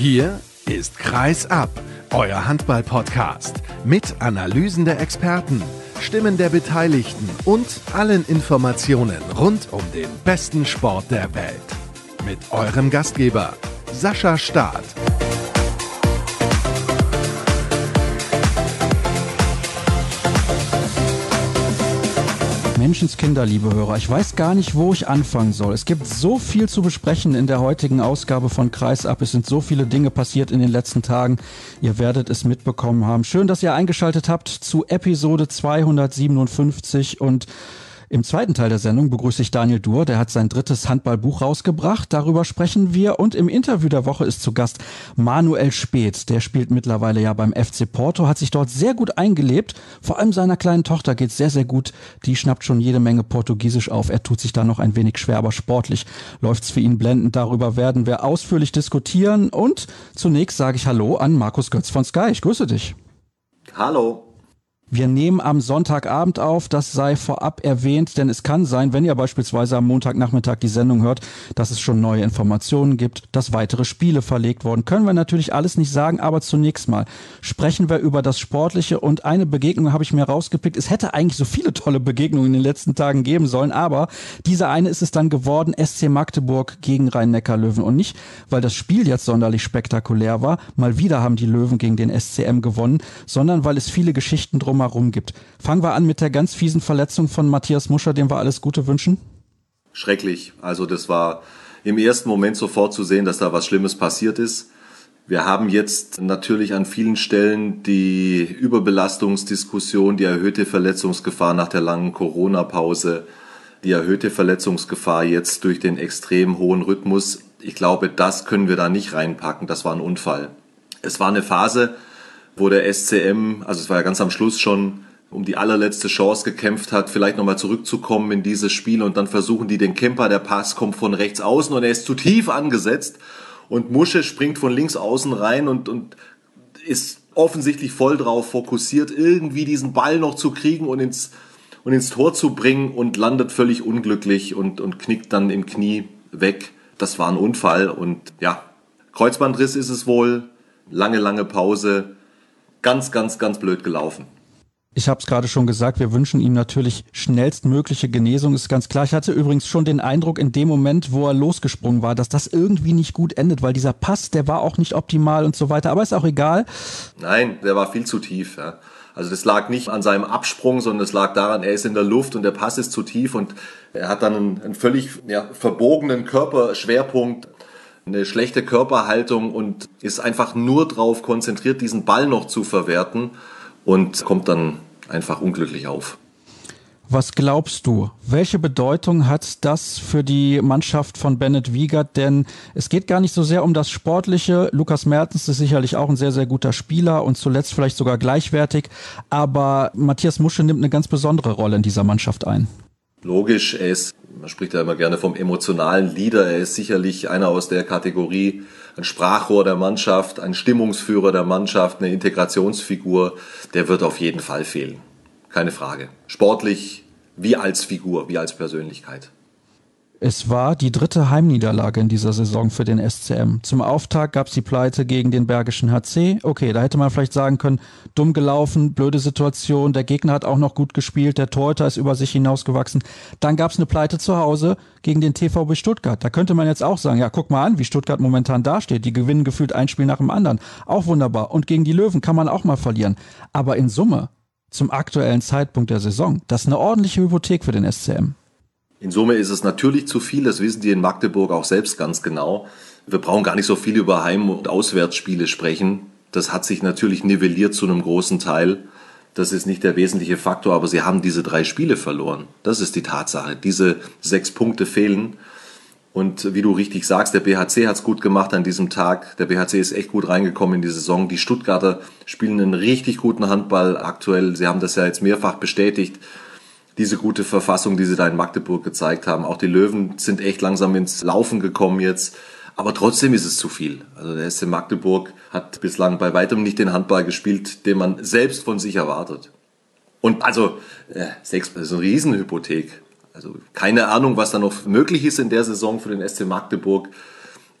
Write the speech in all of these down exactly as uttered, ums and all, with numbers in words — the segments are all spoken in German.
Hier ist Kreis ab, euer Handball-Podcast mit Analysen der Experten, Stimmen der Beteiligten und allen Informationen rund um den besten Sport der Welt. Mit eurem Gastgeber Sascha Staat. Menschenskinder, liebe Hörer, ich weiß gar nicht, wo ich anfangen soll. Es gibt so viel zu besprechen in der heutigen Ausgabe von Kreis ab. Es sind so viele Dinge passiert in den letzten Tagen. Ihr werdet es mitbekommen haben. Schön, dass ihr eingeschaltet habt zu Episode zweihundertsiebenundfünfzig und im zweiten Teil der Sendung begrüße ich Daniel Duhr, der hat sein drittes Handballbuch rausgebracht, darüber sprechen wir, und im Interview der Woche ist zu Gast Manuel Speth, der spielt mittlerweile ja beim F C Porto, hat sich dort sehr gut eingelebt, vor allem seiner kleinen Tochter geht's sehr, sehr gut, die schnappt schon jede Menge Portugiesisch auf, er tut sich da noch ein wenig schwer, aber sportlich läuft's für ihn blendend, darüber werden wir ausführlich diskutieren und zunächst sage ich Hallo an Markus Götz von Sky, ich grüße dich. Hallo. Wir nehmen am Sonntagabend auf, das sei vorab erwähnt, denn es kann sein, wenn ihr beispielsweise am Montagnachmittag die Sendung hört, dass es schon neue Informationen gibt, dass weitere Spiele verlegt wurden. Können wir natürlich alles nicht sagen, aber zunächst mal sprechen wir über das Sportliche und eine Begegnung habe ich mir rausgepickt. Es hätte eigentlich so viele tolle Begegnungen in den letzten Tagen geben sollen, aber diese eine ist es dann geworden, S C Magdeburg gegen Rhein-Neckar-Löwen, und nicht, weil das Spiel jetzt sonderlich spektakulär war, mal wieder haben die Löwen gegen den S C M gewonnen, sondern weil es viele Geschichten drum herum gibt. Fangen wir an mit der ganz fiesen Verletzung von Matthias Muscher, dem wir alles Gute wünschen. Schrecklich. Also das war im ersten Moment sofort zu sehen, dass da was Schlimmes passiert ist. Wir haben jetzt natürlich an vielen Stellen die Überbelastungsdiskussion, die erhöhte Verletzungsgefahr nach der langen Corona-Pause, die erhöhte Verletzungsgefahr jetzt durch den extrem hohen Rhythmus. Ich glaube, das können wir da nicht reinpacken. Das war ein Unfall. Es war eine Phase, wo der S C M, also es war ja ganz am Schluss schon, um die allerletzte Chance gekämpft hat, vielleicht nochmal zurückzukommen in dieses Spiel, und dann versuchen die den Kemper, der Pass kommt von rechts außen und er ist zu tief angesetzt und Musche springt von links außen rein und, und ist offensichtlich voll drauf fokussiert, irgendwie diesen Ball noch zu kriegen und ins, und ins Tor zu bringen, und landet völlig unglücklich und, und knickt dann im Knie weg. Das war ein Unfall und ja, Kreuzbandriss ist es wohl, lange, lange Pause. Ganz, ganz, ganz blöd gelaufen. Ich habe es gerade schon gesagt, wir wünschen ihm natürlich schnellstmögliche Genesung, ist ganz klar. Ich hatte übrigens schon den Eindruck in dem Moment, wo er losgesprungen war, dass das irgendwie nicht gut endet, weil dieser Pass, der war auch nicht optimal und so weiter, aber ist auch egal. Nein, der war viel zu tief. Ja. Also das lag nicht an seinem Absprung, sondern es lag daran, er ist in der Luft und der Pass ist zu tief und er hat dann einen, einen völlig ja, verbogenen Körperschwerpunkt, eine schlechte Körperhaltung und ist einfach nur drauf konzentriert, diesen Ball noch zu verwerten, und kommt dann einfach unglücklich auf. Was glaubst du, welche Bedeutung hat das für die Mannschaft von Bennett Wiegert? Denn es geht gar nicht so sehr um das Sportliche. Lukas Mertens ist sicherlich auch ein sehr, sehr guter Spieler und zuletzt vielleicht sogar gleichwertig. Aber Matthias Musche nimmt eine ganz besondere Rolle in dieser Mannschaft ein. Logisch, er ist, man spricht ja immer gerne vom emotionalen Leader, er ist sicherlich einer aus der Kategorie, ein Sprachrohr der Mannschaft, ein Stimmungsführer der Mannschaft, eine Integrationsfigur, der wird auf jeden Fall fehlen. Keine Frage. Sportlich wie als Figur, wie als Persönlichkeit. Es war die dritte Heimniederlage in dieser Saison für den S C M. Zum Auftakt gab es die Pleite gegen den Bergischen H C. Okay, da hätte man vielleicht sagen können, dumm gelaufen, blöde Situation, der Gegner hat auch noch gut gespielt, der Torhüter ist über sich hinausgewachsen. Dann gab es eine Pleite zu Hause gegen den T V B Stuttgart. Da könnte man jetzt auch sagen, ja, guck mal an, wie Stuttgart momentan dasteht. Die gewinnen gefühlt ein Spiel nach dem anderen. Auch wunderbar. Und gegen die Löwen kann man auch mal verlieren. Aber in Summe, zum aktuellen Zeitpunkt der Saison, das ist eine ordentliche Hypothek für den S C M. In Summe ist es natürlich zu viel, das wissen die in Magdeburg auch selbst ganz genau. Wir brauchen gar nicht so viel über Heim- und Auswärtsspiele sprechen. Das hat sich natürlich nivelliert zu einem großen Teil. Das ist nicht der wesentliche Faktor, aber sie haben diese drei Spiele verloren. Das ist die Tatsache. Diese sechs Punkte fehlen. Und wie du richtig sagst, der B H C hat es gut gemacht an diesem Tag. Der B H C ist echt gut reingekommen in die Saison. Die Stuttgarter spielen einen richtig guten Handball aktuell. Sie haben das ja jetzt mehrfach bestätigt. Diese gute Verfassung, die sie da in Magdeburg gezeigt haben. Auch die Löwen sind echt langsam ins Laufen gekommen jetzt. Aber trotzdem ist es zu viel. Also der S C Magdeburg hat bislang bei weitem nicht den Handball gespielt, den man selbst von sich erwartet. Und also, äh, sechs, das ist eine Riesenhypothek. Also keine Ahnung, was da noch möglich ist in der Saison für den S C Magdeburg.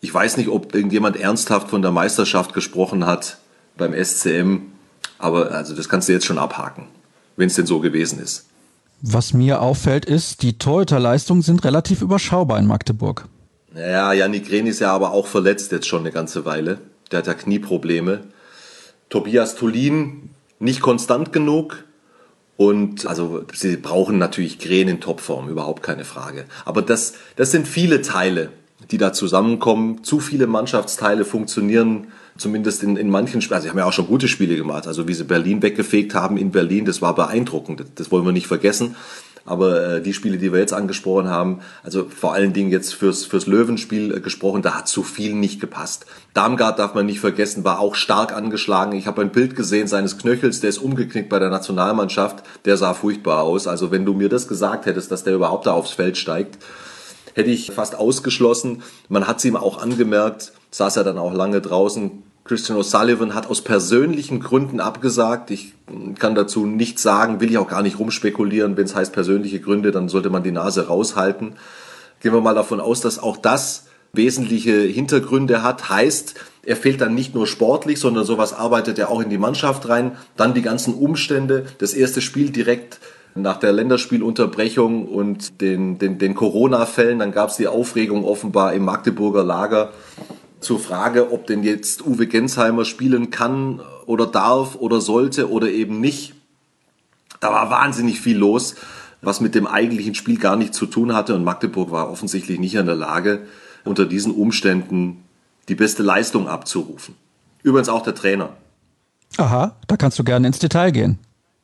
Ich weiß nicht, ob irgendjemand ernsthaft von der Meisterschaft gesprochen hat beim S C M, aber also das kannst du jetzt schon abhaken, wenn es denn so gewesen ist. Was mir auffällt, ist, die Torhüterleistungen sind relativ überschaubar in Magdeburg. Ja, Yannick Rehn ist ja aber auch verletzt jetzt schon eine ganze Weile. Der hat ja Knieprobleme. Tobias Thulin nicht konstant genug. Und also sie brauchen natürlich Green in Topform, überhaupt keine Frage. Aber das, das sind viele Teile, die da zusammenkommen. Zu viele Mannschaftsteile funktionieren zumindest in, in manchen Spielen. Also sie haben ja auch schon gute Spiele gemacht. Also wie sie Berlin weggefegt haben in Berlin, das war beeindruckend. Das, das wollen wir nicht vergessen. Aber äh, die Spiele, die wir jetzt angesprochen haben, also vor allen Dingen jetzt fürs, fürs Löwenspiel äh, gesprochen, da hat zu viel nicht gepasst. Damgard darf man nicht vergessen, war auch stark angeschlagen. Ich habe ein Bild gesehen seines Knöchels, der ist umgeknickt bei der Nationalmannschaft. Der sah furchtbar aus. Also wenn du mir das gesagt hättest, dass der überhaupt da aufs Feld steigt, hätte ich fast ausgeschlossen. Man hat es ihm auch angemerkt, saß ja dann auch lange draußen. Christian O'Sullivan hat aus persönlichen Gründen abgesagt. Ich kann dazu nichts sagen, will ich auch gar nicht rumspekulieren. Wenn es heißt persönliche Gründe, dann sollte man die Nase raushalten. Gehen wir mal davon aus, dass auch das wesentliche Hintergründe hat. Heißt, er fehlt dann nicht nur sportlich, sondern sowas arbeitet er auch in die Mannschaft rein. Dann die ganzen Umstände. Das erste Spiel direkt nach der Länderspielunterbrechung und den, den, den Corona-Fällen. Dann gab es die Aufregung offenbar im Magdeburger Lager zur Frage, ob denn jetzt Uwe Gensheimer spielen kann oder darf oder sollte oder eben nicht. Da war wahnsinnig viel los, was mit dem eigentlichen Spiel gar nichts zu tun hatte. Und Magdeburg war offensichtlich nicht in der Lage, unter diesen Umständen die beste Leistung abzurufen. Übrigens auch der Trainer. Aha, da kannst du gerne ins Detail gehen.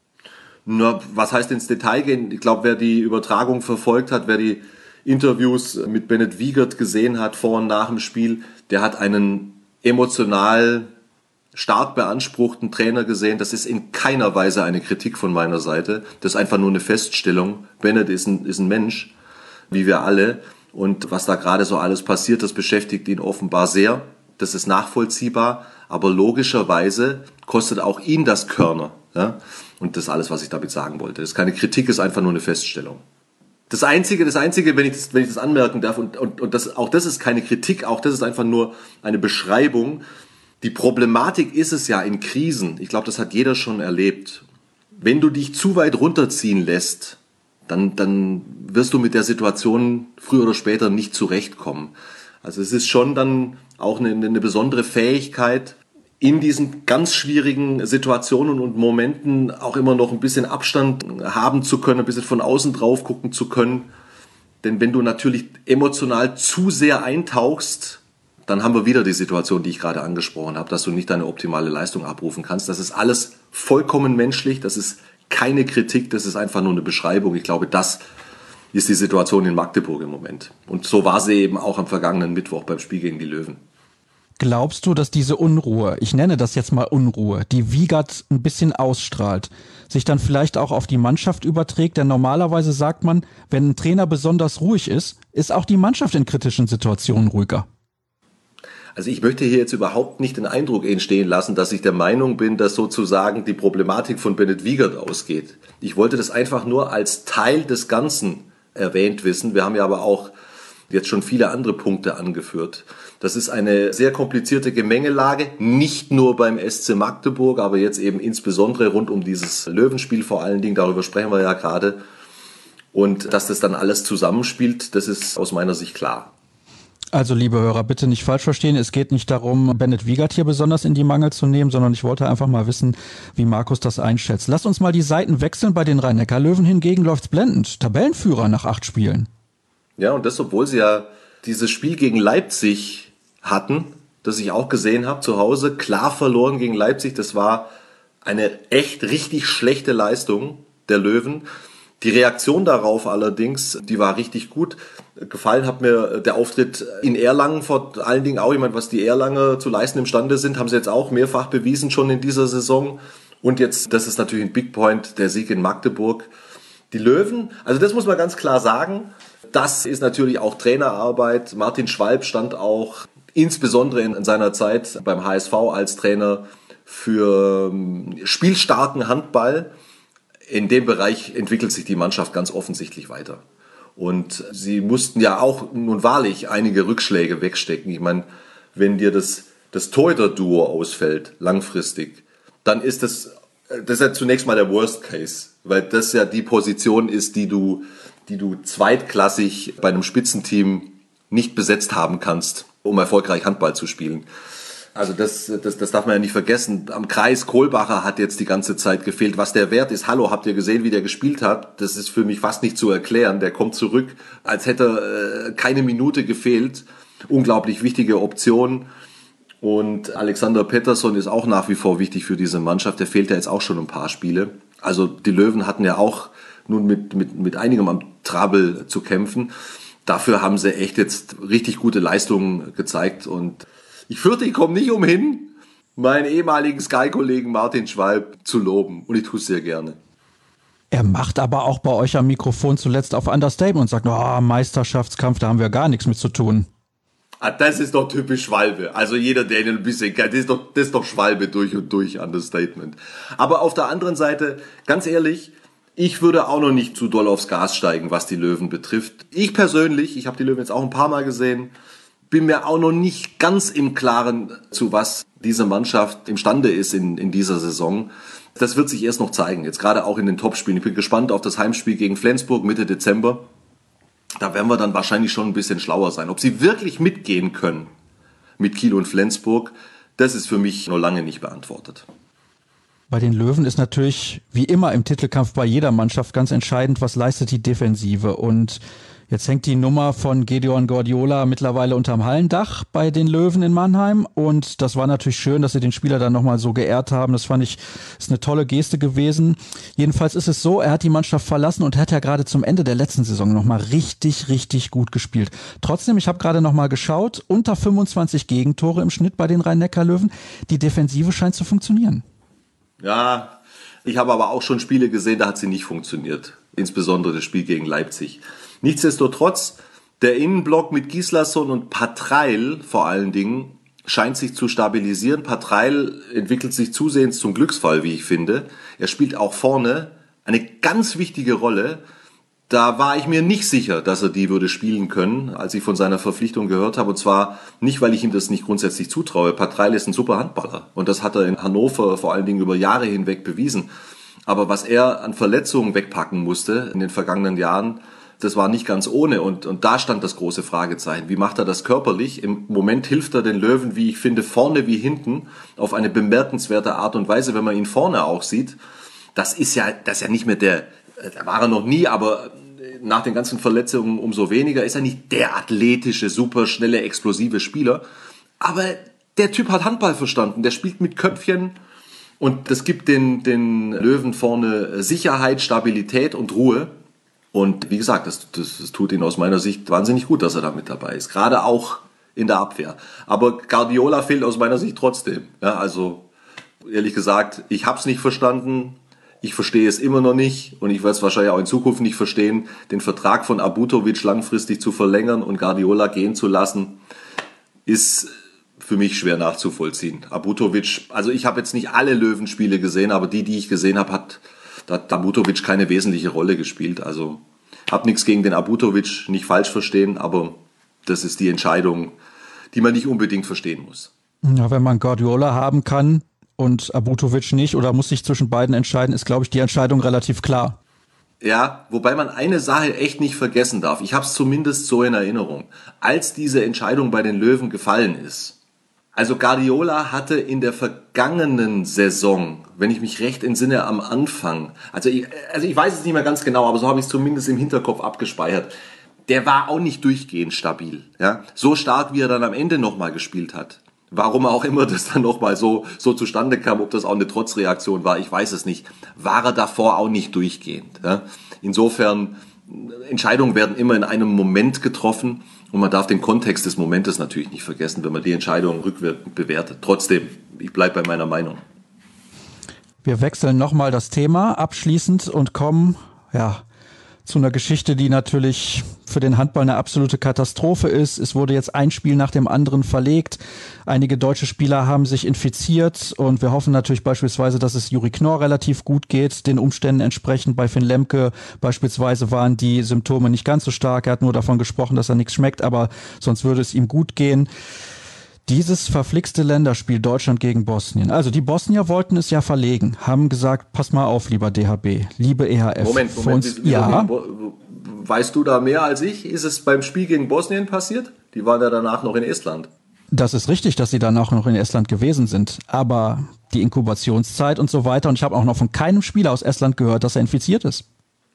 Na, was heißt ins Detail gehen? Ich glaube, wer die Übertragung verfolgt hat, wer die Interviews mit Bennett Wiegert gesehen hat vor und nach dem Spiel, der hat einen emotional stark beanspruchten Trainer gesehen. Das ist in keiner Weise eine Kritik von meiner Seite. Das ist einfach nur eine Feststellung. Bennett ist ein, ist ein Mensch, wie wir alle. Und was da gerade so alles passiert, das beschäftigt ihn offenbar sehr. Das ist nachvollziehbar. Aber logischerweise kostet auch ihn das Körner. Ja? Und das ist alles, was ich damit sagen wollte. Das ist keine Kritik, ist einfach nur eine Feststellung. Das Einzige, das Einzige, wenn ich das, wenn ich das anmerken darf, und, und, und das, auch das ist keine Kritik, auch das ist einfach nur eine Beschreibung. Die Problematik ist es ja in Krisen, ich glaube, das hat jeder schon erlebt. Wenn du dich zu weit runterziehen lässt, dann, dann wirst du mit der Situation früher oder später nicht zurechtkommen. Also es ist schon dann auch eine, eine besondere Fähigkeit, in diesen ganz schwierigen Situationen und Momenten auch immer noch ein bisschen Abstand haben zu können, ein bisschen von außen drauf gucken zu können. Denn wenn du natürlich emotional zu sehr eintauchst, dann haben wir wieder die Situation, die ich gerade angesprochen habe, dass du nicht deine optimale Leistung abrufen kannst. Das ist alles vollkommen menschlich, das ist keine Kritik, das ist einfach nur eine Beschreibung. Ich glaube, das ist die Situation in Magdeburg im Moment. Und so war sie eben auch am vergangenen Mittwoch beim Spiel gegen die Löwen. Glaubst du, dass diese Unruhe, ich nenne das jetzt mal Unruhe, die Wiegert ein bisschen ausstrahlt, sich dann vielleicht auch auf die Mannschaft überträgt? Denn normalerweise sagt man, wenn ein Trainer besonders ruhig ist, ist auch die Mannschaft in kritischen Situationen ruhiger. Also ich möchte hier jetzt überhaupt nicht den Eindruck entstehen lassen, dass ich der Meinung bin, dass sozusagen die Problematik von Bennett Wiegert ausgeht. Ich wollte das einfach nur als Teil des Ganzen erwähnt wissen. Wir haben ja aber auch jetzt schon viele andere Punkte angeführt. Das ist eine sehr komplizierte Gemengelage, nicht nur beim S C Magdeburg, aber jetzt eben insbesondere rund um dieses Löwenspiel vor allen Dingen, darüber sprechen wir ja gerade. Und dass das dann alles zusammenspielt, das ist aus meiner Sicht klar. Also liebe Hörer, bitte nicht falsch verstehen, es geht nicht darum, Bennett Wiegert hier besonders in die Mangel zu nehmen, sondern ich wollte einfach mal wissen, wie Markus das einschätzt. Lasst uns mal die Seiten wechseln. Bei den Rhein-Neckar-Löwen hingegen läuft's blendend. Tabellenführer nach acht Spielen. Ja, und das, obwohl sie ja dieses Spiel gegen Leipzig hatten, das ich auch gesehen habe zu Hause, klar verloren gegen Leipzig. Das war eine echt richtig schlechte Leistung der Löwen. Die Reaktion darauf allerdings, die war richtig gut. Gefallen hat mir der Auftritt in Erlangen, vor allen Dingen auch jemand, was die Erlanger zu leisten imstande sind, haben sie jetzt auch mehrfach bewiesen schon in dieser Saison. Und jetzt, das ist natürlich ein Big Point, der Sieg in Magdeburg. Die Löwen, also das muss man ganz klar sagen, das ist natürlich auch Trainerarbeit. Martin Schwalb stand auch insbesondere in seiner Zeit beim H S V als Trainer für spielstarken Handball. In dem Bereich entwickelt sich die Mannschaft ganz offensichtlich weiter. Und sie mussten ja auch nun wahrlich einige Rückschläge wegstecken. Ich meine, wenn dir das, das Torhüter-Duo ausfällt, langfristig, dann ist das, das ist ja zunächst mal der Worst Case, weil das ja die Position ist, die du, die du zweitklassig bei einem Spitzenteam nicht besetzt haben kannst, um erfolgreich Handball zu spielen. Also das, das, das darf man ja nicht vergessen. Am Kreis Kohlbacher hat jetzt die ganze Zeit gefehlt. Was der Wert ist, hallo, habt ihr gesehen, wie der gespielt hat? Das ist für mich fast nicht zu erklären. Der kommt zurück, als hätte äh, keine Minute gefehlt. Unglaublich wichtige Option. Und Alexander Pettersson ist auch nach wie vor wichtig für diese Mannschaft. Der fehlt ja jetzt auch schon ein paar Spiele. Also die Löwen hatten ja auch nun mit, mit, mit einigem am Trouble zu kämpfen. Dafür haben sie echt jetzt richtig gute Leistungen gezeigt. Und ich fürchte, ich komme nicht umhin, meinen ehemaligen Sky-Kollegen Martin Schwalb zu loben. Und ich tue es sehr gerne. Er macht aber auch bei euch am Mikrofon zuletzt auf Understatement und sagt, oh, Meisterschaftskampf, da haben wir gar nichts mit zu tun. Ah, das ist doch typisch Schwalbe. Also jeder, der ihn ein bisschen kennt, das ist doch, das ist doch Schwalbe durch und durch, Understatement. Aber auf der anderen Seite, ganz ehrlich, ich würde auch noch nicht zu doll aufs Gas steigen, was die Löwen betrifft. Ich persönlich, ich habe die Löwen jetzt auch ein paar Mal gesehen, bin mir auch noch nicht ganz im Klaren, zu was diese Mannschaft imstande ist in, in dieser Saison. Das wird sich erst noch zeigen, jetzt gerade auch in den Topspielen. Ich bin gespannt auf das Heimspiel gegen Flensburg Mitte Dezember. Da werden wir dann wahrscheinlich schon ein bisschen schlauer sein. Ob sie wirklich mitgehen können mit Kiel und Flensburg, das ist für mich noch lange nicht beantwortet. Bei den Löwen ist natürlich, wie immer im Titelkampf bei jeder Mannschaft, ganz entscheidend, was leistet die Defensive. Und jetzt hängt die Nummer von Gedeon Guardiola mittlerweile unterm Hallendach bei den Löwen in Mannheim. Und das war natürlich schön, dass sie den Spieler dann nochmal so geehrt haben. Das fand ich, ist eine tolle Geste gewesen. Jedenfalls ist es so, er hat die Mannschaft verlassen und hat ja gerade zum Ende der letzten Saison nochmal richtig, richtig gut gespielt. Trotzdem, ich habe gerade nochmal geschaut, unter fünfundzwanzig Gegentore im Schnitt bei den Rhein-Neckar-Löwen. Die Defensive scheint zu funktionieren. Ja, ich habe aber auch schon Spiele gesehen, da hat sie nicht funktioniert. Insbesondere das Spiel gegen Leipzig. Nichtsdestotrotz, der Innenblock mit Gislason und Patreil vor allen Dingen scheint sich zu stabilisieren. Patreil entwickelt sich zusehends zum Glücksfall, wie ich finde. Er spielt auch vorne eine ganz wichtige Rolle. Da war ich mir nicht sicher, dass er die würde spielen können, als ich von seiner Verpflichtung gehört habe. Und zwar nicht, weil ich ihm das nicht grundsätzlich zutraue. Patreil ist ein super Handballer. Und das hat er in Hannover vor allen Dingen über Jahre hinweg bewiesen. Aber was er an Verletzungen wegpacken musste in den vergangenen Jahren, das war nicht ganz ohne. Und, und da stand das große Fragezeichen. Wie macht er das körperlich? Im Moment hilft er den Löwen, wie ich finde, vorne wie hinten, auf eine bemerkenswerte Art und Weise, wenn man ihn vorne auch sieht. Das ist ja, das ist ja nicht mehr der, da war er noch nie, aber nach den ganzen Verletzungen umso weniger, ist er nicht der athletische, super schnelle, explosive Spieler. Aber der Typ hat Handball verstanden, der spielt mit Köpfchen und das gibt den, den Löwen vorne Sicherheit, Stabilität und Ruhe. Und wie gesagt, das, das, das tut ihn aus meiner Sicht wahnsinnig gut, dass er da mit dabei ist. Gerade auch in der Abwehr. Aber Guardiola fehlt aus meiner Sicht trotzdem. Ja, also ehrlich gesagt, ich hab's nicht verstanden. Ich verstehe es immer noch nicht und ich werde es wahrscheinlich auch in Zukunft nicht verstehen, den Vertrag von Abutovic langfristig zu verlängern und Guardiola gehen zu lassen, ist für mich schwer nachzuvollziehen. Abutovic, also ich habe jetzt nicht alle Löwenspiele gesehen, aber die, die ich gesehen habe, hat, hat Abutovic keine wesentliche Rolle gespielt. Also habe nichts gegen den Abutovic, nicht falsch verstehen, aber das ist die Entscheidung, die man nicht unbedingt verstehen muss. Ja, wenn man Guardiola haben kann und Abutovic nicht oder muss sich zwischen beiden entscheiden, ist, glaube ich, die Entscheidung relativ klar. Ja, wobei man eine Sache echt nicht vergessen darf. Ich habe es zumindest so in Erinnerung. Als diese Entscheidung bei den Löwen gefallen ist, also Guardiola hatte in der vergangenen Saison, wenn ich mich recht entsinne, am Anfang, also ich, also ich weiß es nicht mehr ganz genau, aber so habe ich es zumindest im Hinterkopf abgespeichert, der war auch nicht durchgehend stabil. Ja? So stark, wie er dann am Ende nochmal gespielt hat. Warum auch immer das dann nochmal so, so zustande kam, ob das auch eine Trotzreaktion war, ich weiß es nicht, war er davor auch nicht durchgehend. Ja? Insofern, Entscheidungen werden immer in einem Moment getroffen und man darf den Kontext des Momentes natürlich nicht vergessen, wenn man die Entscheidung rückwirkend bewertet. Trotzdem, ich bleibe bei meiner Meinung. Wir wechseln nochmal das Thema abschließend und kommen, ja, zu einer Geschichte, die natürlich für den Handball eine absolute Katastrophe ist. Es wurde jetzt ein Spiel nach dem anderen verlegt. Einige deutsche Spieler haben sich infiziert und wir hoffen natürlich beispielsweise, dass es Juri Knorr relativ gut geht, den Umständen entsprechend. Bei Finn Lemke beispielsweise waren die Symptome nicht ganz so stark. Er hat nur davon gesprochen, dass er nichts schmeckt, aber sonst würde es ihm gut gehen. Dieses verflixte Länderspiel Deutschland gegen Bosnien. Also die Bosnier wollten es ja verlegen, haben gesagt, pass mal auf, lieber D H B, liebe E H F. Moment, Moment. Uns, ja. Weißt du da mehr als ich? Ist es beim Spiel gegen Bosnien passiert? Die waren ja danach noch in Estland. Das ist richtig, dass sie danach noch in Estland gewesen sind. Aber die Inkubationszeit und so weiter. Und ich habe auch noch von keinem Spieler aus Estland gehört, dass er infiziert ist.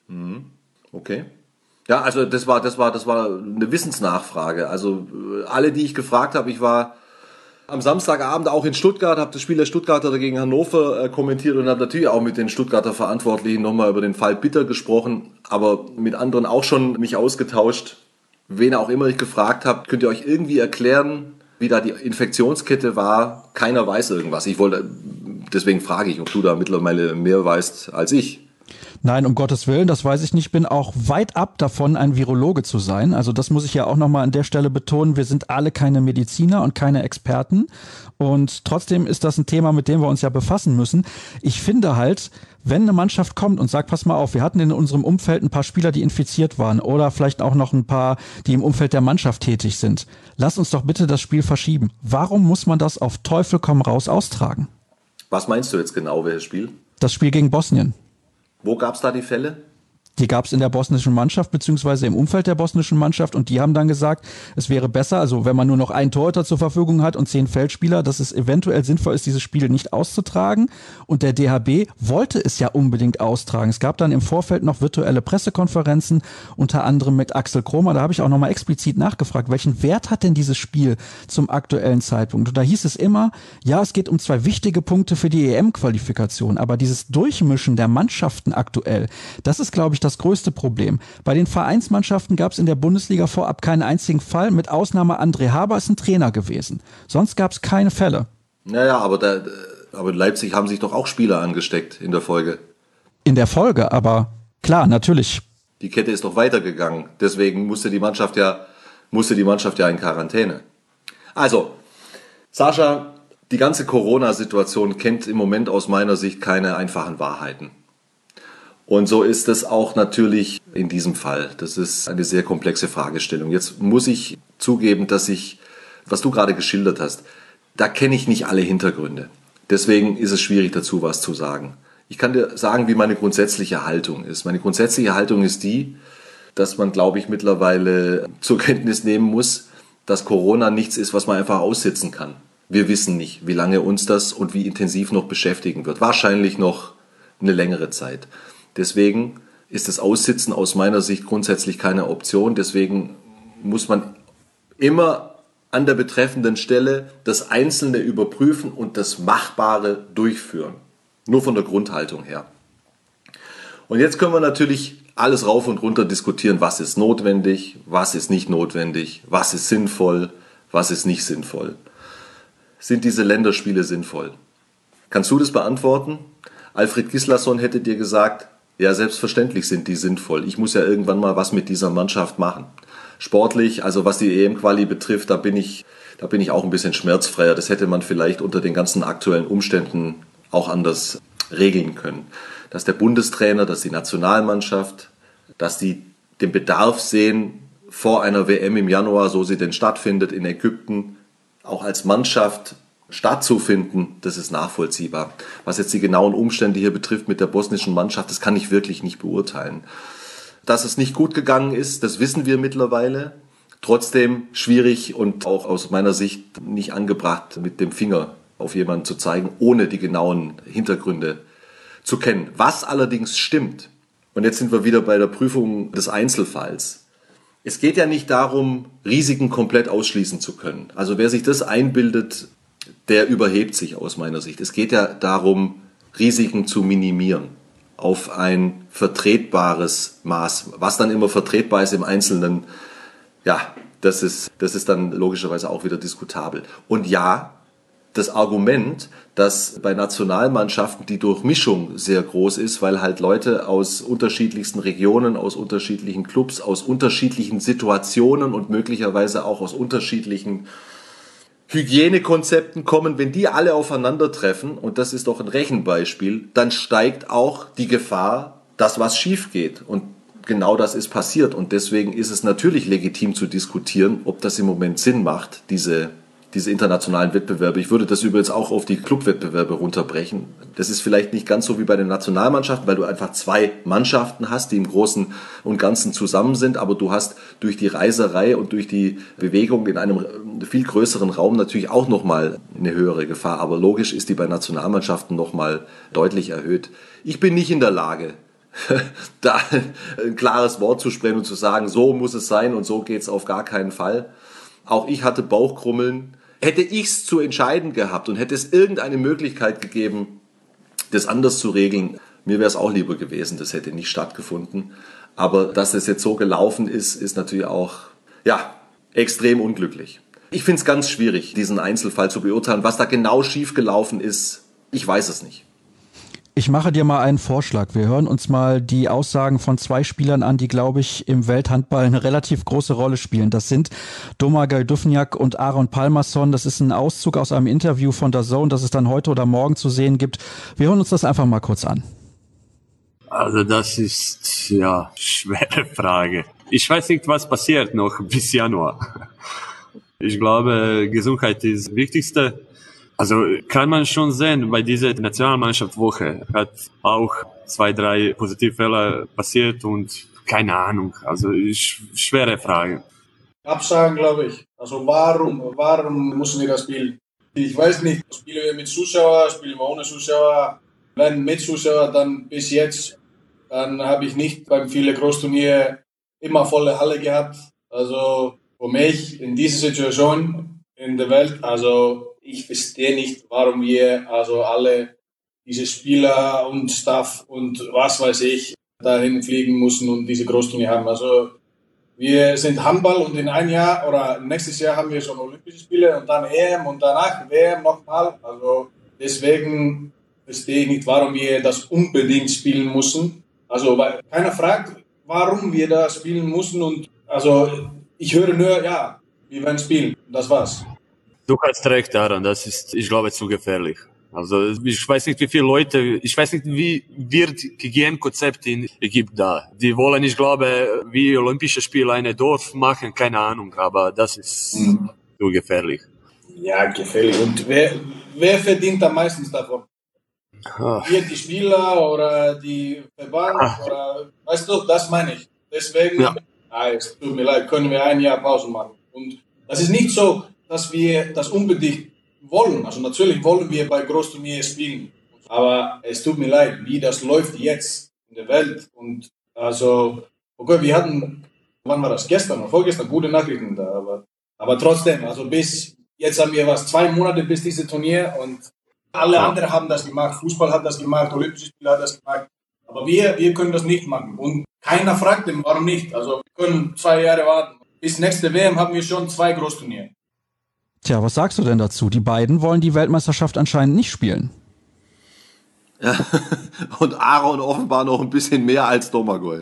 Okay. Ja, also das war, das war, das war eine Wissensnachfrage. Also alle, die ich gefragt habe, ich war am Samstagabend auch in Stuttgart, habe das Spiel der Stuttgarter gegen Hannover äh, kommentiert und habe natürlich auch mit den Stuttgarter Verantwortlichen nochmal über den Fall Bitter gesprochen, aber mit anderen auch schon mich ausgetauscht. Wen auch immer ich gefragt habe, könnt ihr euch irgendwie erklären, wie da die Infektionskette war? Keiner weiß irgendwas. Ich wollte, deswegen frage ich, ob du da mittlerweile mehr weißt als ich. Nein, um Gottes Willen, das weiß ich nicht. Ich bin auch weit ab davon, ein Virologe zu sein. Also das muss ich ja auch nochmal an der Stelle betonen. Wir sind alle keine Mediziner und keine Experten. Und trotzdem ist das ein Thema, mit dem wir uns ja befassen müssen. Ich finde halt, wenn eine Mannschaft kommt und sagt, pass mal auf, wir hatten in unserem Umfeld ein paar Spieler, die infiziert waren oder vielleicht auch noch ein paar, die im Umfeld der Mannschaft tätig sind. Lass uns doch bitte das Spiel verschieben. Warum muss man das auf Teufel komm raus austragen? Was meinst du jetzt genau, welches Spiel? Das Spiel gegen Bosnien. Wo gab es da die Fälle? Die gab es in der bosnischen Mannschaft beziehungsweise im Umfeld der bosnischen Mannschaft und die haben dann gesagt, es wäre besser, also wenn man nur noch einen Torhüter zur Verfügung hat und zehn Feldspieler, dass es eventuell sinnvoll ist, dieses Spiel nicht auszutragen. Und der D H B wollte es ja unbedingt austragen. Es gab dann im Vorfeld noch virtuelle Pressekonferenzen, unter anderem mit Axel Kromer. Da habe ich auch nochmal explizit nachgefragt, welchen Wert hat denn dieses Spiel zum aktuellen Zeitpunkt? Und da hieß es immer, ja, es geht um zwei wichtige Punkte für die E M-Qualifikation, aber dieses Durchmischen der Mannschaften aktuell, das ist, glaube ich, das größte Problem. Bei den Vereinsmannschaften gab es in der Bundesliga vorab keinen einzigen Fall, mit Ausnahme André Haber ist ein Trainer gewesen. Sonst gab es keine Fälle. Naja, aber, da, aber in Leipzig haben sich doch auch Spieler angesteckt in der Folge. In der Folge, aber klar, natürlich. Die Kette ist doch weitergegangen. Deswegen musste die Mannschaft ja, musste die Mannschaft ja in Quarantäne. Also, Sascha, die ganze Corona-Situation kennt im Moment aus meiner Sicht keine einfachen Wahrheiten. Und so ist es auch natürlich in diesem Fall. Das ist eine sehr komplexe Fragestellung. Jetzt muss ich zugeben, dass ich, was du gerade geschildert hast, da kenne ich nicht alle Hintergründe. Deswegen ist es schwierig, dazu was zu sagen. Ich kann dir sagen, wie meine grundsätzliche Haltung ist. Meine grundsätzliche Haltung ist die, dass man, glaube ich, mittlerweile zur Kenntnis nehmen muss, dass Corona nichts ist, was man einfach aussitzen kann. Wir wissen nicht, wie lange uns das und wie intensiv noch beschäftigen wird. Wahrscheinlich noch eine längere Zeit. Deswegen ist das Aussitzen aus meiner Sicht grundsätzlich keine Option. Deswegen muss man immer an der betreffenden Stelle das Einzelne überprüfen und das Machbare durchführen. Nur von der Grundhaltung her. Und jetzt können wir natürlich alles rauf und runter diskutieren, was ist notwendig, was ist nicht notwendig, was ist sinnvoll, was ist nicht sinnvoll. Sind diese Länderspiele sinnvoll? Kannst du das beantworten? Alfred Gislason hätte dir gesagt, ja, selbstverständlich sind die sinnvoll. Ich muss ja irgendwann mal was mit dieser Mannschaft machen. Sportlich, also was die E M-Quali betrifft, da bin ich, da bin ich auch ein bisschen schmerzfreier. Das hätte man vielleicht unter den ganzen aktuellen Umständen auch anders regeln können. Dass der Bundestrainer, dass die Nationalmannschaft, dass die den Bedarf sehen, vor einer W M im Januar, so sie denn stattfindet, in Ägypten, auch als Mannschaft stattzufinden, das ist nachvollziehbar. Was jetzt die genauen Umstände hier betrifft mit der bosnischen Mannschaft, das kann ich wirklich nicht beurteilen. Dass es nicht gut gegangen ist, das wissen wir mittlerweile. Trotzdem schwierig und auch aus meiner Sicht nicht angebracht, mit dem Finger auf jemanden zu zeigen, ohne die genauen Hintergründe zu kennen. Was allerdings stimmt, und jetzt sind wir wieder bei der Prüfung des Einzelfalls. Es geht ja nicht darum, Risiken komplett ausschließen zu können. Also wer sich das einbildet, der überhebt sich aus meiner Sicht. Es geht ja darum, Risiken zu minimieren auf ein vertretbares Maß. Was dann immer vertretbar ist im Einzelnen, ja, das ist, das ist dann logischerweise auch wieder diskutabel. Und ja, das Argument, dass bei Nationalmannschaften die Durchmischung sehr groß ist, weil halt Leute aus unterschiedlichsten Regionen, aus unterschiedlichen Clubs, aus unterschiedlichen Situationen und möglicherweise auch aus unterschiedlichen Hygienekonzepten kommen, wenn die alle aufeinandertreffen, und das ist doch ein Rechenbeispiel, dann steigt auch die Gefahr, dass was schief geht. Und genau das ist passiert. Und deswegen ist es natürlich legitim zu diskutieren, ob das im Moment Sinn macht, diese, diese internationalen Wettbewerbe. Ich würde das übrigens auch auf die Clubwettbewerbe runterbrechen. Das ist vielleicht nicht ganz so wie bei den Nationalmannschaften, weil du einfach zwei Mannschaften hast, die im Großen und Ganzen zusammen sind, aber du hast durch die Reiserei und durch die Bewegung in einem viel größeren Raum natürlich auch nochmal eine höhere Gefahr. Aber logisch ist die bei Nationalmannschaften nochmal deutlich erhöht. Ich bin nicht in der Lage, da ein klares Wort zu sprechen und zu sagen, so muss es sein und so geht's auf gar keinen Fall. Auch ich hatte Bauchkrummeln. Hätte ich's zu entscheiden gehabt und hätte es irgendeine Möglichkeit gegeben, das anders zu regeln, mir wäre es auch lieber gewesen, das hätte nicht stattgefunden. Aber dass es jetzt so gelaufen ist, ist natürlich auch, ja, extrem unglücklich. Ich finde es ganz schwierig, diesen Einzelfall zu beurteilen. Was da genau schiefgelaufen ist, ich weiß es nicht. Ich mache dir mal einen Vorschlag. Wir hören uns mal die Aussagen von zwei Spielern an, die, glaube ich, im Welthandball eine relativ große Rolle spielen. Das sind Domagoj Duvnjak und Aron Pálmarsson. Das ist ein Auszug aus einem Interview von D A Z N, das es dann heute oder morgen zu sehen gibt. Wir hören uns das einfach mal kurz an. Also das ist, ja, schwere Frage. Ich weiß nicht, was passiert noch bis Januar. Ich glaube, Gesundheit ist das Wichtigste. Also kann man schon sehen, bei dieser Nationalmannschaftswoche hat auch zwei, drei Positivfälle passiert und keine Ahnung. Also ich, schwere Frage. Absagen, glaube ich. Also warum, warum müssen wir das spielen? Ich weiß nicht, spielen wir mit Zuschauer, spielen wir ohne Zuschauer? Wenn mit Zuschauer, dann bis jetzt, dann habe ich nicht beim vielen Großturnier immer volle Halle gehabt. Also für mich in dieser Situation in der Welt, also ich verstehe nicht, warum wir also alle diese Spieler und Staff und was weiß ich dahin fliegen müssen und diese Großturnier haben. Also wir sind Handball und in ein Jahr oder nächstes Jahr haben wir schon Olympische Spiele und dann E M und danach W M nochmal. Also deswegen verstehe ich nicht, warum wir das unbedingt spielen müssen. Also weil keiner fragt, warum wir das spielen müssen und also ich höre nur, ja, wir werden spielen. Das war's. Du hast recht daran, das ist, ich glaube, zu gefährlich. Also ich weiß nicht, wie viele Leute, ich weiß nicht, wie wird Hygienekonzept in Ägypten da. Die wollen, ich glaube, wie Olympische Spiele eine Dorf machen, keine Ahnung, aber das ist mhm. zu gefährlich. Ja, gefährlich. Und wer, wer verdient am meisten davon? Ah. Wir, die Spieler oder die Verband ah. oder, weißt du, das meine ich. Deswegen, ja. ah, es tut mir leid, können wir ein Jahr Pause machen. Und das ist nicht so, dass wir das unbedingt wollen. Also natürlich wollen wir bei Großturnieren spielen. Aber es tut mir leid, wie das läuft jetzt in der Welt. Und also, okay, wir hatten, wann war das? Gestern oder vorgestern, gute Nachrichten da. Aber, aber trotzdem, also bis, jetzt haben wir was, zwei Monate bis dieses Turnier und alle ja. anderen haben das gemacht. Fußball hat das gemacht, Olympische Spiele hat das gemacht. Aber wir, wir können das nicht machen. Und keiner fragt dem, warum nicht. Also wir können zwei Jahre warten. Bis nächste W M haben wir schon zwei Großturniere. Tja, was sagst du denn dazu? Die beiden wollen die Weltmeisterschaft anscheinend nicht spielen. Ja, und Aron offenbar noch ein bisschen mehr als Domagoj.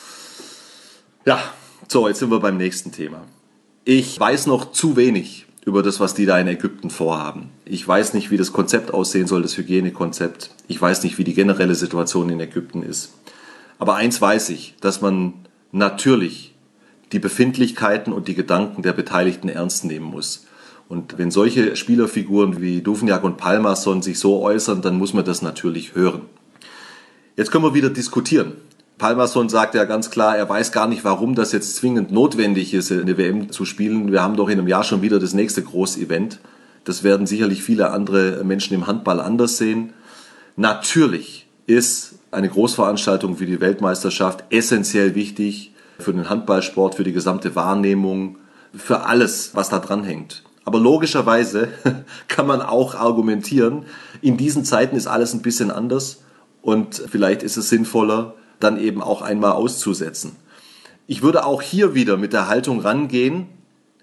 Ja, so, jetzt sind wir beim nächsten Thema. Ich weiß noch zu wenig über das, was die da in Ägypten vorhaben. Ich weiß nicht, wie das Konzept aussehen soll, das Hygienekonzept. Ich weiß nicht, wie die generelle Situation in Ägypten ist. Aber eins weiß ich, dass man natürlich die Befindlichkeiten und die Gedanken der Beteiligten ernst nehmen muss. Und wenn solche Spielerfiguren wie Duvnjak und Pálmarsson sich so äußern, dann muss man das natürlich hören. Jetzt können wir wieder diskutieren. Pálmarsson sagt ja ganz klar, er weiß gar nicht, warum das jetzt zwingend notwendig ist, eine W M zu spielen. Wir haben doch in einem Jahr schon wieder das nächste Großevent. Das werden sicherlich viele andere Menschen im Handball anders sehen. Natürlich ist eine Großveranstaltung wie die Weltmeisterschaft essentiell wichtig für den Handballsport, für die gesamte Wahrnehmung, für alles, was da dran hängt. Aber logischerweise kann man auch argumentieren, in diesen Zeiten ist alles ein bisschen anders und vielleicht ist es sinnvoller, dann eben auch einmal auszusetzen. Ich würde auch hier wieder mit der Haltung rangehen,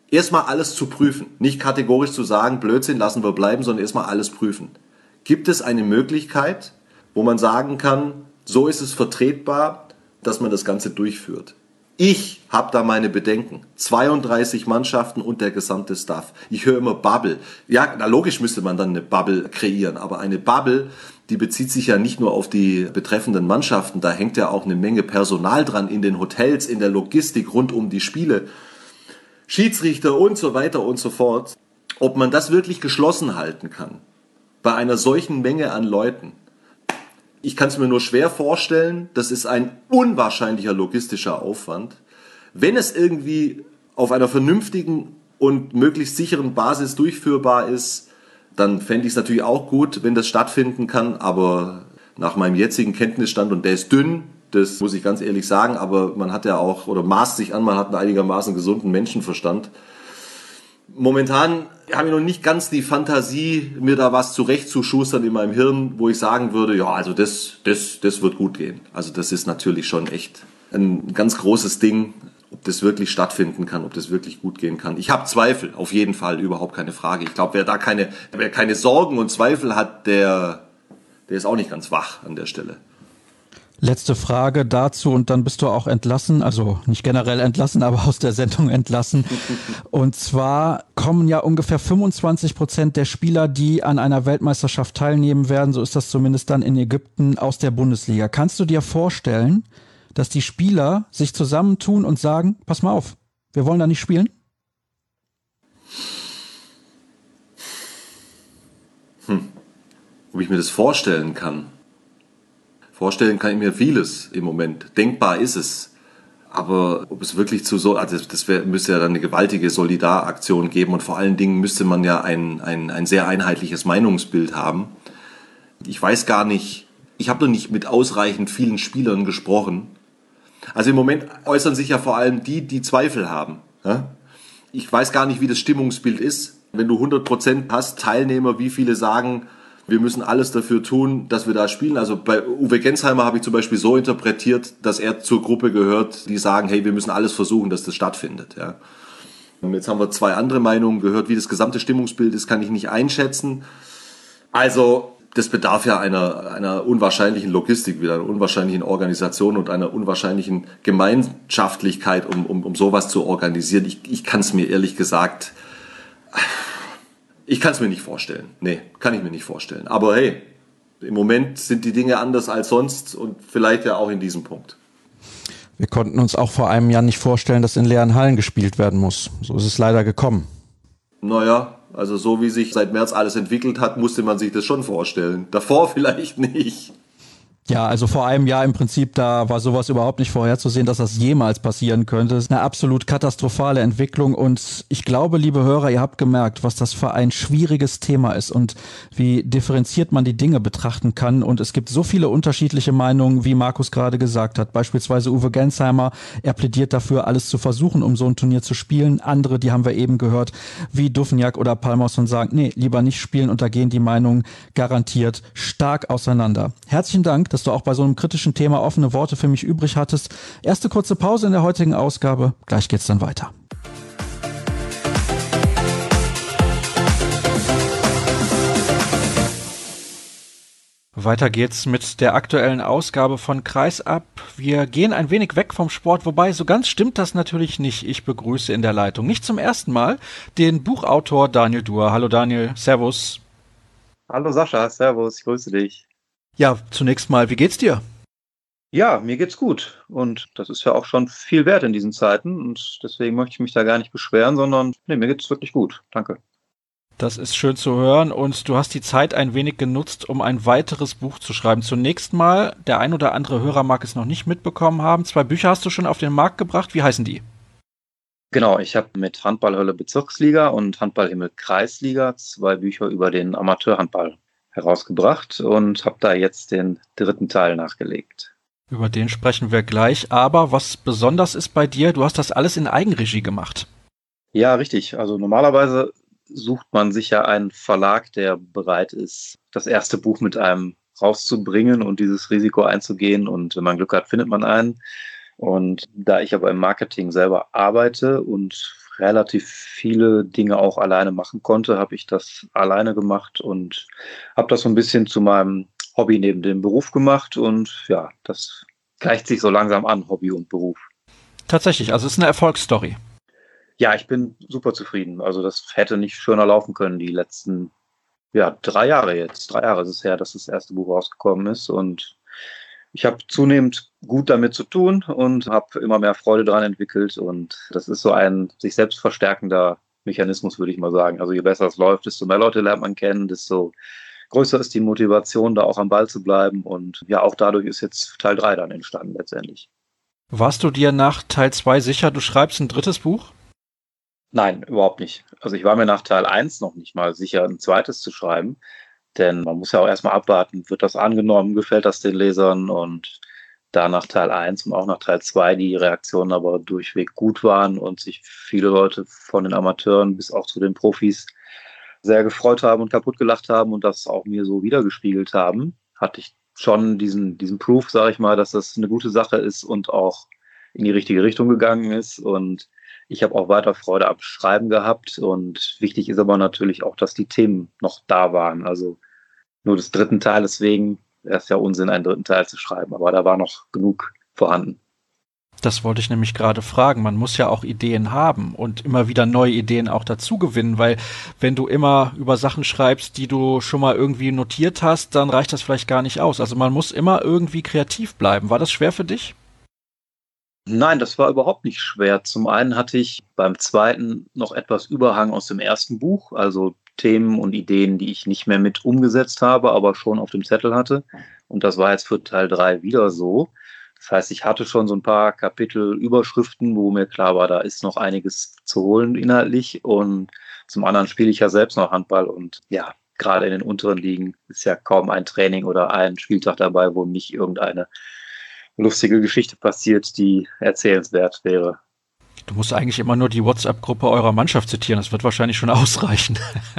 erstmal alles zu prüfen. Nicht kategorisch zu sagen, Blödsinn, lassen wir bleiben, sondern erstmal alles prüfen. Gibt es eine Möglichkeit, wo man sagen kann, so ist es vertretbar, dass man das Ganze durchführt? Ich habe da meine Bedenken. zweiunddreißig Mannschaften und der gesamte Staff. Ich höre immer Bubble. Ja, na logisch müsste man dann eine Bubble kreieren, aber eine Bubble, die bezieht sich ja nicht nur auf die betreffenden Mannschaften, da hängt ja auch eine Menge Personal dran in den Hotels, in der Logistik rund um die Spiele, Schiedsrichter und so weiter und so fort. Ob man das wirklich geschlossen halten kann, bei einer solchen Menge an Leuten. Ich kann es mir nur schwer vorstellen, das ist ein unwahrscheinlicher logistischer Aufwand. Wenn es irgendwie auf einer vernünftigen und möglichst sicheren Basis durchführbar ist, dann fände ich es natürlich auch gut, wenn das stattfinden kann. Aber nach meinem jetzigen Kenntnisstand, und der ist dünn, das muss ich ganz ehrlich sagen, aber man hat ja auch, oder maßt sich an, man hat einen einigermaßen gesunden Menschenverstand. Momentan habe ich noch nicht ganz die Fantasie, mir da was zurechtzuschustern in meinem Hirn, wo ich sagen würde, ja, also das, das, das wird gut gehen. Also das ist natürlich schon echt ein ganz großes Ding, ob das wirklich stattfinden kann, ob das wirklich gut gehen kann. Ich habe Zweifel, auf jeden Fall, überhaupt keine Frage. Ich glaube, wer da keine, wer keine Sorgen und Zweifel hat, der, der ist auch nicht ganz wach an der Stelle. Letzte Frage dazu und dann bist du auch entlassen, also nicht generell entlassen, aber aus der Sendung entlassen. Und zwar kommen ja ungefähr fünfundzwanzig Prozent der Spieler, die an einer Weltmeisterschaft teilnehmen werden, so ist das zumindest dann in Ägypten, aus der Bundesliga. Kannst du dir vorstellen, dass die Spieler sich zusammentun und sagen, pass mal auf, wir wollen da nicht spielen? Hm. Ob ich mir das vorstellen kann? Vorstellen kann ich mir vieles im Moment. Denkbar ist es. Aber ob es wirklich zu so, also das wär, müsste ja dann eine gewaltige Solidaraktion geben und vor allen Dingen müsste man ja ein, ein, ein sehr einheitliches Meinungsbild haben. Ich weiß gar nicht, ich habe noch nicht mit ausreichend vielen Spielern gesprochen. Also im Moment äußern sich ja vor allem die, die Zweifel haben. Ich weiß gar nicht, wie das Stimmungsbild ist. Wenn du hundert Prozent hast, Teilnehmer, wie viele sagen, wir müssen alles dafür tun, dass wir da spielen. Also bei Uwe Gensheimer habe ich zum Beispiel so interpretiert, dass er zur Gruppe gehört, die sagen, hey, wir müssen alles versuchen, dass das stattfindet. Ja. Und jetzt haben wir zwei andere Meinungen gehört. Wie das gesamte Stimmungsbild ist, kann ich nicht einschätzen. Also das bedarf ja einer, einer unwahrscheinlichen Logistik, wieder einer unwahrscheinlichen Organisation und einer unwahrscheinlichen Gemeinschaftlichkeit, um, um, um sowas zu organisieren. Ich, ich kann es mir ehrlich gesagt... Ich kann es mir nicht vorstellen. Nee, kann ich mir nicht vorstellen. Aber hey, im Moment sind die Dinge anders als sonst und vielleicht ja auch in diesem Punkt. Wir konnten uns auch vor einem Jahr nicht vorstellen, dass in leeren Hallen gespielt werden muss. So ist es leider gekommen. Naja, also so wie sich seit März alles entwickelt hat, musste man sich das schon vorstellen. Davor vielleicht nicht. Ja, also vor einem Jahr im Prinzip, da war sowas überhaupt nicht vorherzusehen, dass das jemals passieren könnte. Das ist eine absolut katastrophale Entwicklung und ich glaube, liebe Hörer, ihr habt gemerkt, was das für ein schwieriges Thema ist und wie differenziert man die Dinge betrachten kann und es gibt so viele unterschiedliche Meinungen, wie Markus gerade gesagt hat. Beispielsweise Uwe Gensheimer, er plädiert dafür, alles zu versuchen, um so ein Turnier zu spielen. Andere, die haben wir eben gehört, wie Dufniak oder Palmos und sagen, nee, lieber nicht spielen und da gehen die Meinungen garantiert stark auseinander. Herzlichen Dank, dass du auch bei so einem kritischen Thema offene Worte für mich übrig hattest. Erste kurze Pause in der heutigen Ausgabe. Gleich geht's dann weiter. Weiter geht's mit der aktuellen Ausgabe von Kreisab. Wir gehen ein wenig weg vom Sport, wobei so ganz stimmt das natürlich nicht. Ich begrüße in der Leitung nicht zum ersten Mal den Buchautor Daniel Duhr. Hallo Daniel, servus. Hallo Sascha, servus, ich grüße dich. Ja, zunächst mal, wie geht's dir? Ja, mir geht's gut und das ist ja auch schon viel wert in diesen Zeiten und deswegen möchte ich mich da gar nicht beschweren, sondern nee, mir geht's wirklich gut, danke. Das ist schön zu hören und du hast die Zeit ein wenig genutzt, um ein weiteres Buch zu schreiben. Zunächst mal, der ein oder andere Hörer mag es noch nicht mitbekommen haben, zwei Bücher hast du schon auf den Markt gebracht, wie heißen die? Genau, ich habe mit Handballhölle Bezirksliga und Handballhimmel Kreisliga zwei Bücher über den Amateurhandball herausgebracht und habe da jetzt den dritten Teil nachgelegt. Über den sprechen wir gleich, aber was besonders ist bei dir, du hast das alles in Eigenregie gemacht. Ja, richtig. Also normalerweise sucht man sich ja einen Verlag, der bereit ist, das erste Buch mit einem rauszubringen und dieses Risiko einzugehen und wenn man Glück hat, findet man einen. Und da ich aber im Marketing selber arbeite und relativ viele Dinge auch alleine machen konnte, habe ich das alleine gemacht und habe das so ein bisschen zu meinem Hobby neben dem Beruf gemacht und ja, das gleicht sich so langsam an, Hobby und Beruf. Tatsächlich, also es ist eine Erfolgsstory. Ja, ich bin super zufrieden. Also das hätte nicht schöner laufen können, die letzten, ja, drei Jahre jetzt. Drei Jahre ist es her, dass das erste Buch rausgekommen ist und ich habe zunehmend gut damit zu tun und habe immer mehr Freude daran entwickelt und das ist so ein sich selbst verstärkender Mechanismus, würde ich mal sagen. Also je besser es läuft, desto mehr Leute lernt man kennen, desto größer ist die Motivation, da auch am Ball zu bleiben und ja, auch dadurch ist jetzt Teil drei dann entstanden letztendlich. Warst du dir nach Teil zwei sicher, du schreibst ein drittes Buch? Nein, überhaupt nicht. Also ich war mir nach Teil eins noch nicht mal sicher, ein zweites zu schreiben. Denn man muss ja auch erstmal abwarten, wird das angenommen, gefällt das den Lesern und da nach Teil eins und auch nach Teil zwei die Reaktionen aber durchweg gut waren und sich viele Leute von den Amateuren bis auch zu den Profis sehr gefreut haben und kaputt gelacht haben und das auch mir so wiedergespiegelt haben, hatte ich schon diesen, diesen Proof, sage ich mal, dass das eine gute Sache ist und auch in die richtige Richtung gegangen ist und ich habe auch weiter Freude am Schreiben gehabt und wichtig ist aber natürlich auch, dass die Themen noch da waren. Also nur des dritten Teiles wegen wäre es ja Unsinn, einen dritten Teil zu schreiben, aber da war noch genug vorhanden. Das wollte ich nämlich gerade fragen. Man muss ja auch Ideen haben und immer wieder neue Ideen auch dazu gewinnen, weil wenn du immer über Sachen schreibst, die du schon mal irgendwie notiert hast, dann reicht das vielleicht gar nicht aus. Also man muss immer irgendwie kreativ bleiben. War das schwer für dich? Nein, das war überhaupt nicht schwer. Zum einen hatte ich beim zweiten noch etwas Überhang aus dem ersten Buch, also Themen und Ideen, die ich nicht mehr mit umgesetzt habe, aber schon auf dem Zettel hatte. Und das war jetzt für Teil drei wieder so. Das heißt, ich hatte schon so ein paar Kapitelüberschriften, wo mir klar war, da ist noch einiges zu holen inhaltlich. Und zum anderen spiele ich ja selbst noch Handball und ja, gerade in den unteren Ligen ist ja kaum ein Training oder ein Spieltag dabei, wo nicht irgendeine lustige Geschichte passiert, die erzählenswert wäre. Du musst eigentlich immer nur die WhatsApp-Gruppe eurer Mannschaft zitieren. Das wird wahrscheinlich schon ausreichen.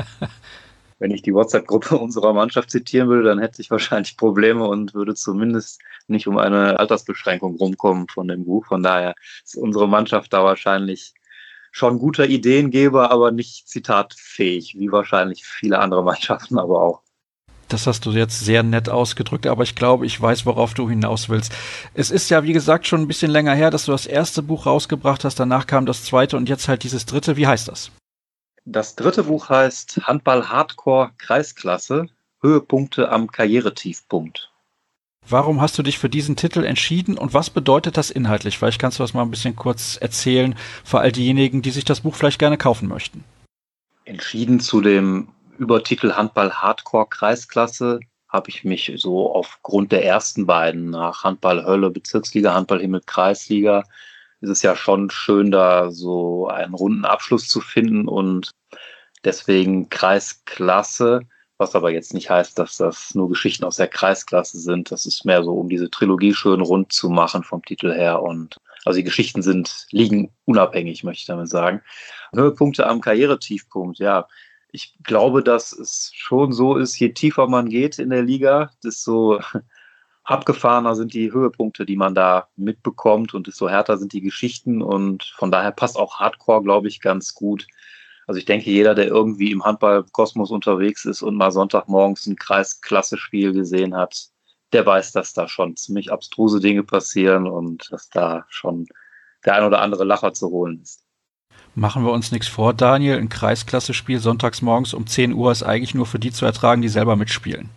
Wenn ich die WhatsApp-Gruppe unserer Mannschaft zitieren würde, dann hätte ich wahrscheinlich Probleme und würde zumindest nicht um eine Altersbeschränkung rumkommen von dem Buch. Von daher ist unsere Mannschaft da wahrscheinlich schon guter Ideengeber, aber nicht zitatfähig, wie wahrscheinlich viele andere Mannschaften aber auch. Das hast du jetzt sehr nett ausgedrückt, aber ich glaube, ich weiß, worauf du hinaus willst. Es ist ja, wie gesagt, schon ein bisschen länger her, dass du das erste Buch rausgebracht hast, danach kam das zweite und jetzt halt dieses dritte. Wie heißt das? Das dritte Buch heißt Handball Hardcore Kreisklasse, Höhepunkte am Karrieretiefpunkt. Warum hast du dich für diesen Titel entschieden und was bedeutet das inhaltlich? Vielleicht kannst du das mal ein bisschen kurz erzählen für all diejenigen, die sich das Buch vielleicht gerne kaufen möchten. Entschieden zu dem Übertitel Handball Hardcore Kreisklasse habe ich mich so aufgrund der ersten beiden nach Handball Hölle, Bezirksliga, Handball Himmel, Kreisliga, ist es ja schon schön, da so einen runden Abschluss zu finden und deswegen Kreisklasse, was aber jetzt nicht heißt, dass das nur Geschichten aus der Kreisklasse sind. Das ist mehr so, um diese Trilogie schön rund zu machen vom Titel her und also die Geschichten sind, liegen unabhängig, möchte ich damit sagen. Höhepunkte am Karrieretiefpunkt, ja. Ich glaube, dass es schon so ist, je tiefer man geht in der Liga, desto abgefahrener sind die Höhepunkte, die man da mitbekommt und desto härter sind die Geschichten und von daher passt auch Hardcore, glaube ich, ganz gut. Also ich denke, jeder, der irgendwie im Handballkosmos unterwegs ist und mal Sonntagmorgens ein Kreisklasse-Spiel gesehen hat, der weiß, dass da schon ziemlich abstruse Dinge passieren und dass da schon der ein oder andere Lacher zu holen ist. Machen wir uns nichts vor, Daniel. Ein Kreisklasse-Spiel sonntags morgens um zehn Uhr ist eigentlich nur für die zu ertragen, die selber mitspielen.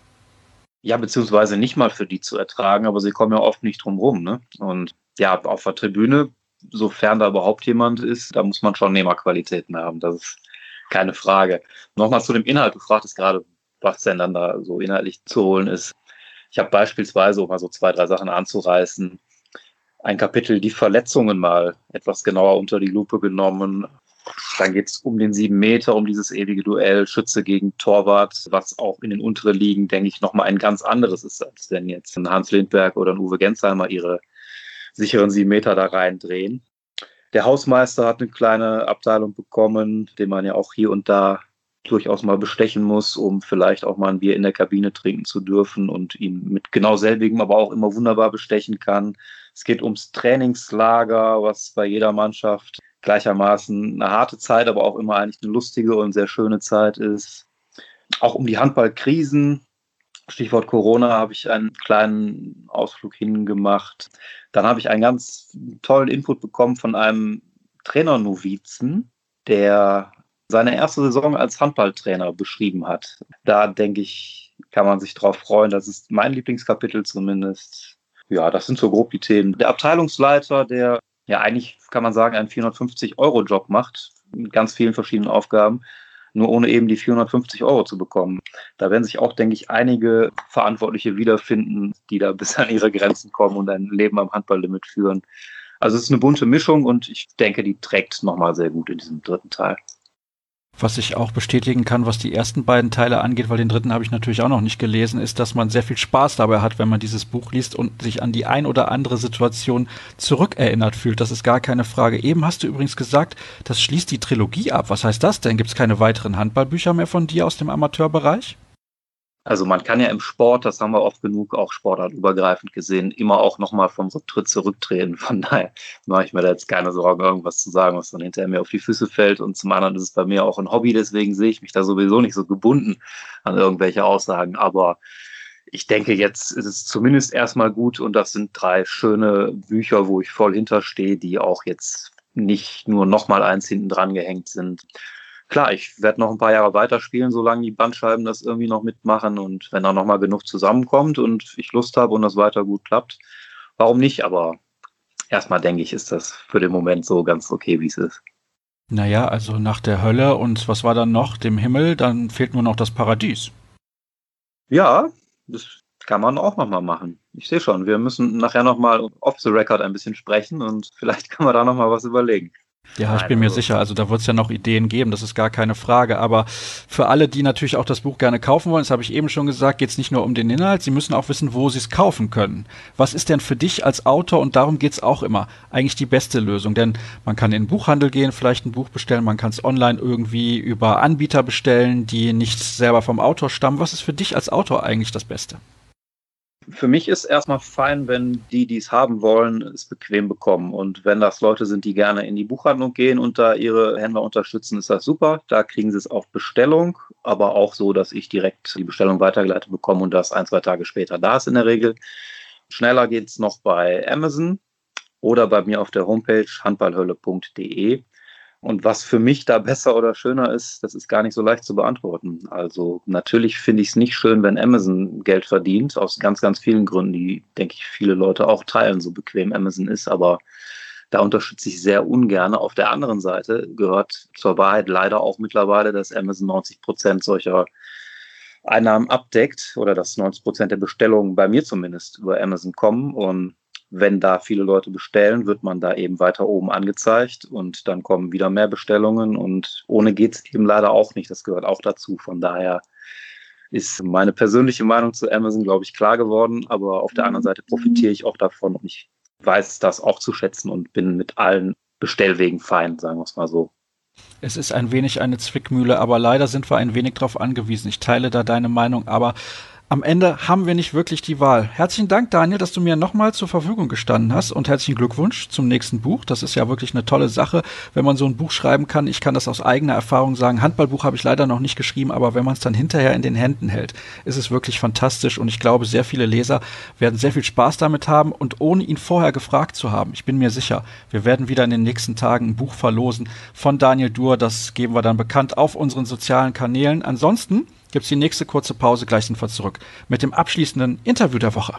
Ja, beziehungsweise nicht mal für die zu ertragen, aber sie kommen ja oft nicht drum rum, ne? Und ja, auf der Tribüne, sofern da überhaupt jemand ist, da muss man schon Nehmerqualitäten haben. Das ist keine Frage. Nochmal zu dem Inhalt. Du fragtest gerade, was denn dann da so inhaltlich zu holen ist. Ich habe beispielsweise, um mal so zwei, drei Sachen anzureißen, ein Kapitel die Verletzungen mal etwas genauer unter die Lupe genommen. Dann geht es um den sieben Meter, um dieses ewige Duell Schütze gegen Torwart, was auch in den unteren Ligen, denke ich, nochmal ein ganz anderes ist, als wenn jetzt ein Hans Lindberg oder ein Uwe Gensheimer ihre sicheren sieben Meter da reindrehen. Der Hausmeister hat eine kleine Abteilung bekommen, den man ja auch hier und da durchaus mal bestechen muss, um vielleicht auch mal ein Bier in der Kabine trinken zu dürfen und ihn mit genau selbigem aber auch immer wunderbar bestechen kann. Es geht ums Trainingslager, was bei jeder Mannschaft gleichermaßen eine harte Zeit, aber auch immer eigentlich eine lustige und sehr schöne Zeit ist. Auch um die Handballkrisen, Stichwort Corona, habe ich einen kleinen Ausflug hingemacht. Dann habe ich einen ganz tollen Input bekommen von einem Trainernovizen, der seine erste Saison als Handballtrainer beschrieben hat. Da denke ich, kann man sich drauf freuen. Das ist mein Lieblingskapitel zumindest. Ja, das sind so grob die Themen. Der Abteilungsleiter, der ja eigentlich, kann man sagen, einen vierhundertfünfzig Euro Job macht, mit ganz vielen verschiedenen Aufgaben, nur ohne eben die vierhundertfünfzig Euro zu bekommen. Da werden sich auch, denke ich, einige Verantwortliche wiederfinden, die da bis an ihre Grenzen kommen und ein Leben am Handballlimit führen. Also es ist eine bunte Mischung und ich denke, die trägt nochmal sehr gut in diesem dritten Teil. Was ich auch bestätigen kann, was die ersten beiden Teile angeht, weil den dritten habe ich natürlich auch noch nicht gelesen, ist, dass man sehr viel Spaß dabei hat, wenn man dieses Buch liest und sich an die ein oder andere Situation zurückerinnert fühlt. Das ist gar keine Frage. Eben hast du übrigens gesagt, das schließt die Trilogie ab. Was heißt das denn? Gibt es keine weiteren Handballbücher mehr von dir aus dem Amateurbereich? Also man kann ja im Sport, das haben wir oft genug auch sportartübergreifend gesehen, immer auch nochmal vom Rücktritt zurücktreten. Von daher mache ich mir da jetzt keine Sorgen, irgendwas zu sagen, was dann hinterher mir auf die Füße fällt. Und zum anderen ist es bei mir auch ein Hobby, deswegen sehe ich mich da sowieso nicht so gebunden an irgendwelche Aussagen. Aber ich denke, jetzt ist es zumindest erstmal gut und das sind drei schöne Bücher, wo ich voll hinterstehe, die auch jetzt nicht nur nochmal eins hinten dran gehängt sind. Klar, ich werde noch ein paar Jahre weiterspielen, solange die Bandscheiben das irgendwie noch mitmachen und wenn da noch mal genug zusammenkommt und ich Lust habe und das weiter gut klappt, warum nicht? Aber erstmal denke ich, ist das für den Moment so ganz okay, wie es ist. Naja, also nach der Hölle und was war dann noch? Dem Himmel, dann fehlt nur noch das Paradies. Ja, das kann man auch noch mal machen. Ich sehe schon, wir müssen nachher noch mal off the record ein bisschen sprechen und vielleicht können wir da noch mal was überlegen. Ja, ich bin mir sicher, also da wird es ja noch Ideen geben, das ist gar keine Frage, aber für alle, die natürlich auch das Buch gerne kaufen wollen, das habe ich eben schon gesagt, geht es nicht nur um den Inhalt, sie müssen auch wissen, wo sie es kaufen können. Was ist denn für dich als Autor, und darum geht es auch immer, eigentlich die beste Lösung? Denn man kann in den Buchhandel gehen, vielleicht ein Buch bestellen, man kann es online irgendwie über Anbieter bestellen, die nicht selber vom Autor stammen. Was ist für dich als Autor eigentlich das Beste? Für mich ist erstmal fein, wenn die, die es haben wollen, es bequem bekommen. Und wenn das Leute sind, die gerne in die Buchhandlung gehen und da ihre Händler unterstützen, ist das super. Da kriegen sie es auf Bestellung, aber auch so, dass ich direkt die Bestellung weitergeleitet bekomme und das ein, zwei Tage später da ist in der Regel. Schneller geht es noch bei Amazon oder bei mir auf der Homepage handballhölle punkt de. Und was für mich da besser oder schöner ist, das ist gar nicht so leicht zu beantworten. Also natürlich finde ich es nicht schön, wenn Amazon Geld verdient, aus ganz, ganz vielen Gründen, die, denke ich, viele Leute auch teilen, so bequem Amazon ist. Aber da unterstütze ich sehr ungern. Auf der anderen Seite gehört zur Wahrheit leider auch mittlerweile, dass Amazon neunzig Prozent solcher Einnahmen abdeckt oder dass neunzig Prozent der Bestellungen bei mir zumindest über Amazon kommen. Und wenn da viele Leute bestellen, wird man da eben weiter oben angezeigt und dann kommen wieder mehr Bestellungen und ohne geht es eben leider auch nicht. Das gehört auch dazu. Von daher ist meine persönliche Meinung zu Amazon, glaube ich, klar geworden. Aber auf der anderen Seite profitiere ich auch davon und ich weiß das auch zu schätzen und bin mit allen Bestellwegen fein, sagen wir es mal so. Es ist ein wenig eine Zwickmühle, aber leider sind wir ein wenig darauf angewiesen. Ich teile da deine Meinung, aber am Ende haben wir nicht wirklich die Wahl. Herzlichen Dank, Daniel, dass du mir nochmal zur Verfügung gestanden hast und herzlichen Glückwunsch zum nächsten Buch. Das ist ja wirklich eine tolle Sache, wenn man so ein Buch schreiben kann. Ich kann das aus eigener Erfahrung sagen. Handballbuch habe ich leider noch nicht geschrieben, aber wenn man es dann hinterher in den Händen hält, ist es wirklich fantastisch und ich glaube, sehr viele Leser werden sehr viel Spaß damit haben und ohne ihn vorher gefragt zu haben. Ich bin mir sicher, wir werden wieder in den nächsten Tagen ein Buch verlosen von Daniel Duhr. Das geben wir dann bekannt auf unseren sozialen Kanälen. Ansonsten gibt es die nächste kurze Pause, gleich sind wir zurück mit dem abschließenden Interview der Woche.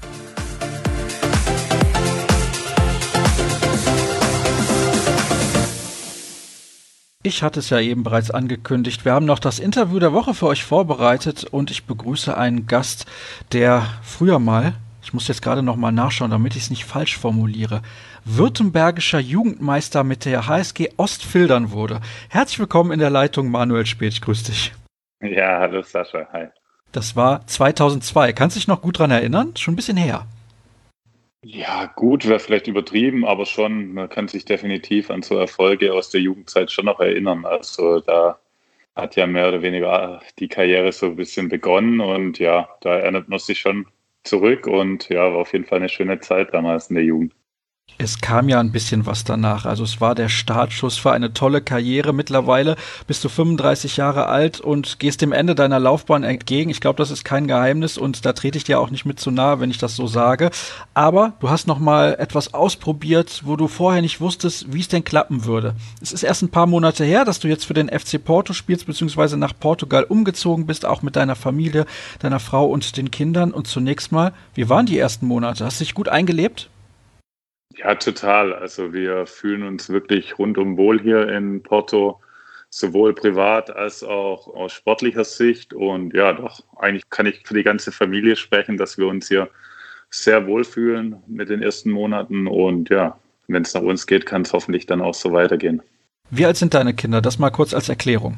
Ich hatte es ja eben bereits angekündigt. Wir haben noch das Interview der Woche für euch vorbereitet und ich begrüße einen Gast, der früher mal, ich muss jetzt gerade noch mal nachschauen, damit ich es nicht falsch formuliere, württembergischer Jugendmeister mit der H S G Ostfildern wurde. Herzlich willkommen in der Leitung, Manuel Speth. Ich grüße dich. Ja, hallo Sascha, hi. Das war zweitausendzwei. Kannst du dich noch gut dran erinnern? Schon ein bisschen her. Ja, gut, wäre vielleicht übertrieben, aber schon, man kann sich definitiv an so Erfolge aus der Jugendzeit schon noch erinnern. Also da hat ja mehr oder weniger die Karriere so ein bisschen begonnen und ja, da erinnert man sich schon zurück und ja, war auf jeden Fall eine schöne Zeit damals in der Jugend. Es kam ja ein bisschen was danach. Also es war der Startschuss für eine tolle Karriere. Mittlerweile bist du fünfunddreißig Jahre alt und gehst dem Ende deiner Laufbahn entgegen. Ich glaube, das ist kein Geheimnis und da trete ich dir auch nicht mit zu nahe, wenn ich das so sage. Aber du hast noch mal etwas ausprobiert, wo du vorher nicht wusstest, wie es denn klappen würde. Es ist erst ein paar Monate her, dass du jetzt für den F C Porto spielst, beziehungsweise nach Portugal umgezogen bist, auch mit deiner Familie, deiner Frau und den Kindern. Und zunächst mal, wie waren die ersten Monate? Hast du dich gut eingelebt? Ja, total. Also wir fühlen uns wirklich rundum wohl hier in Porto, sowohl privat als auch aus sportlicher Sicht. Und ja, doch, eigentlich kann ich für die ganze Familie sprechen, dass wir uns hier sehr wohl fühlen mit den ersten Monaten. Und ja, wenn es nach uns geht, kann es hoffentlich dann auch so weitergehen. Wie alt sind deine Kinder? Das mal kurz als Erklärung.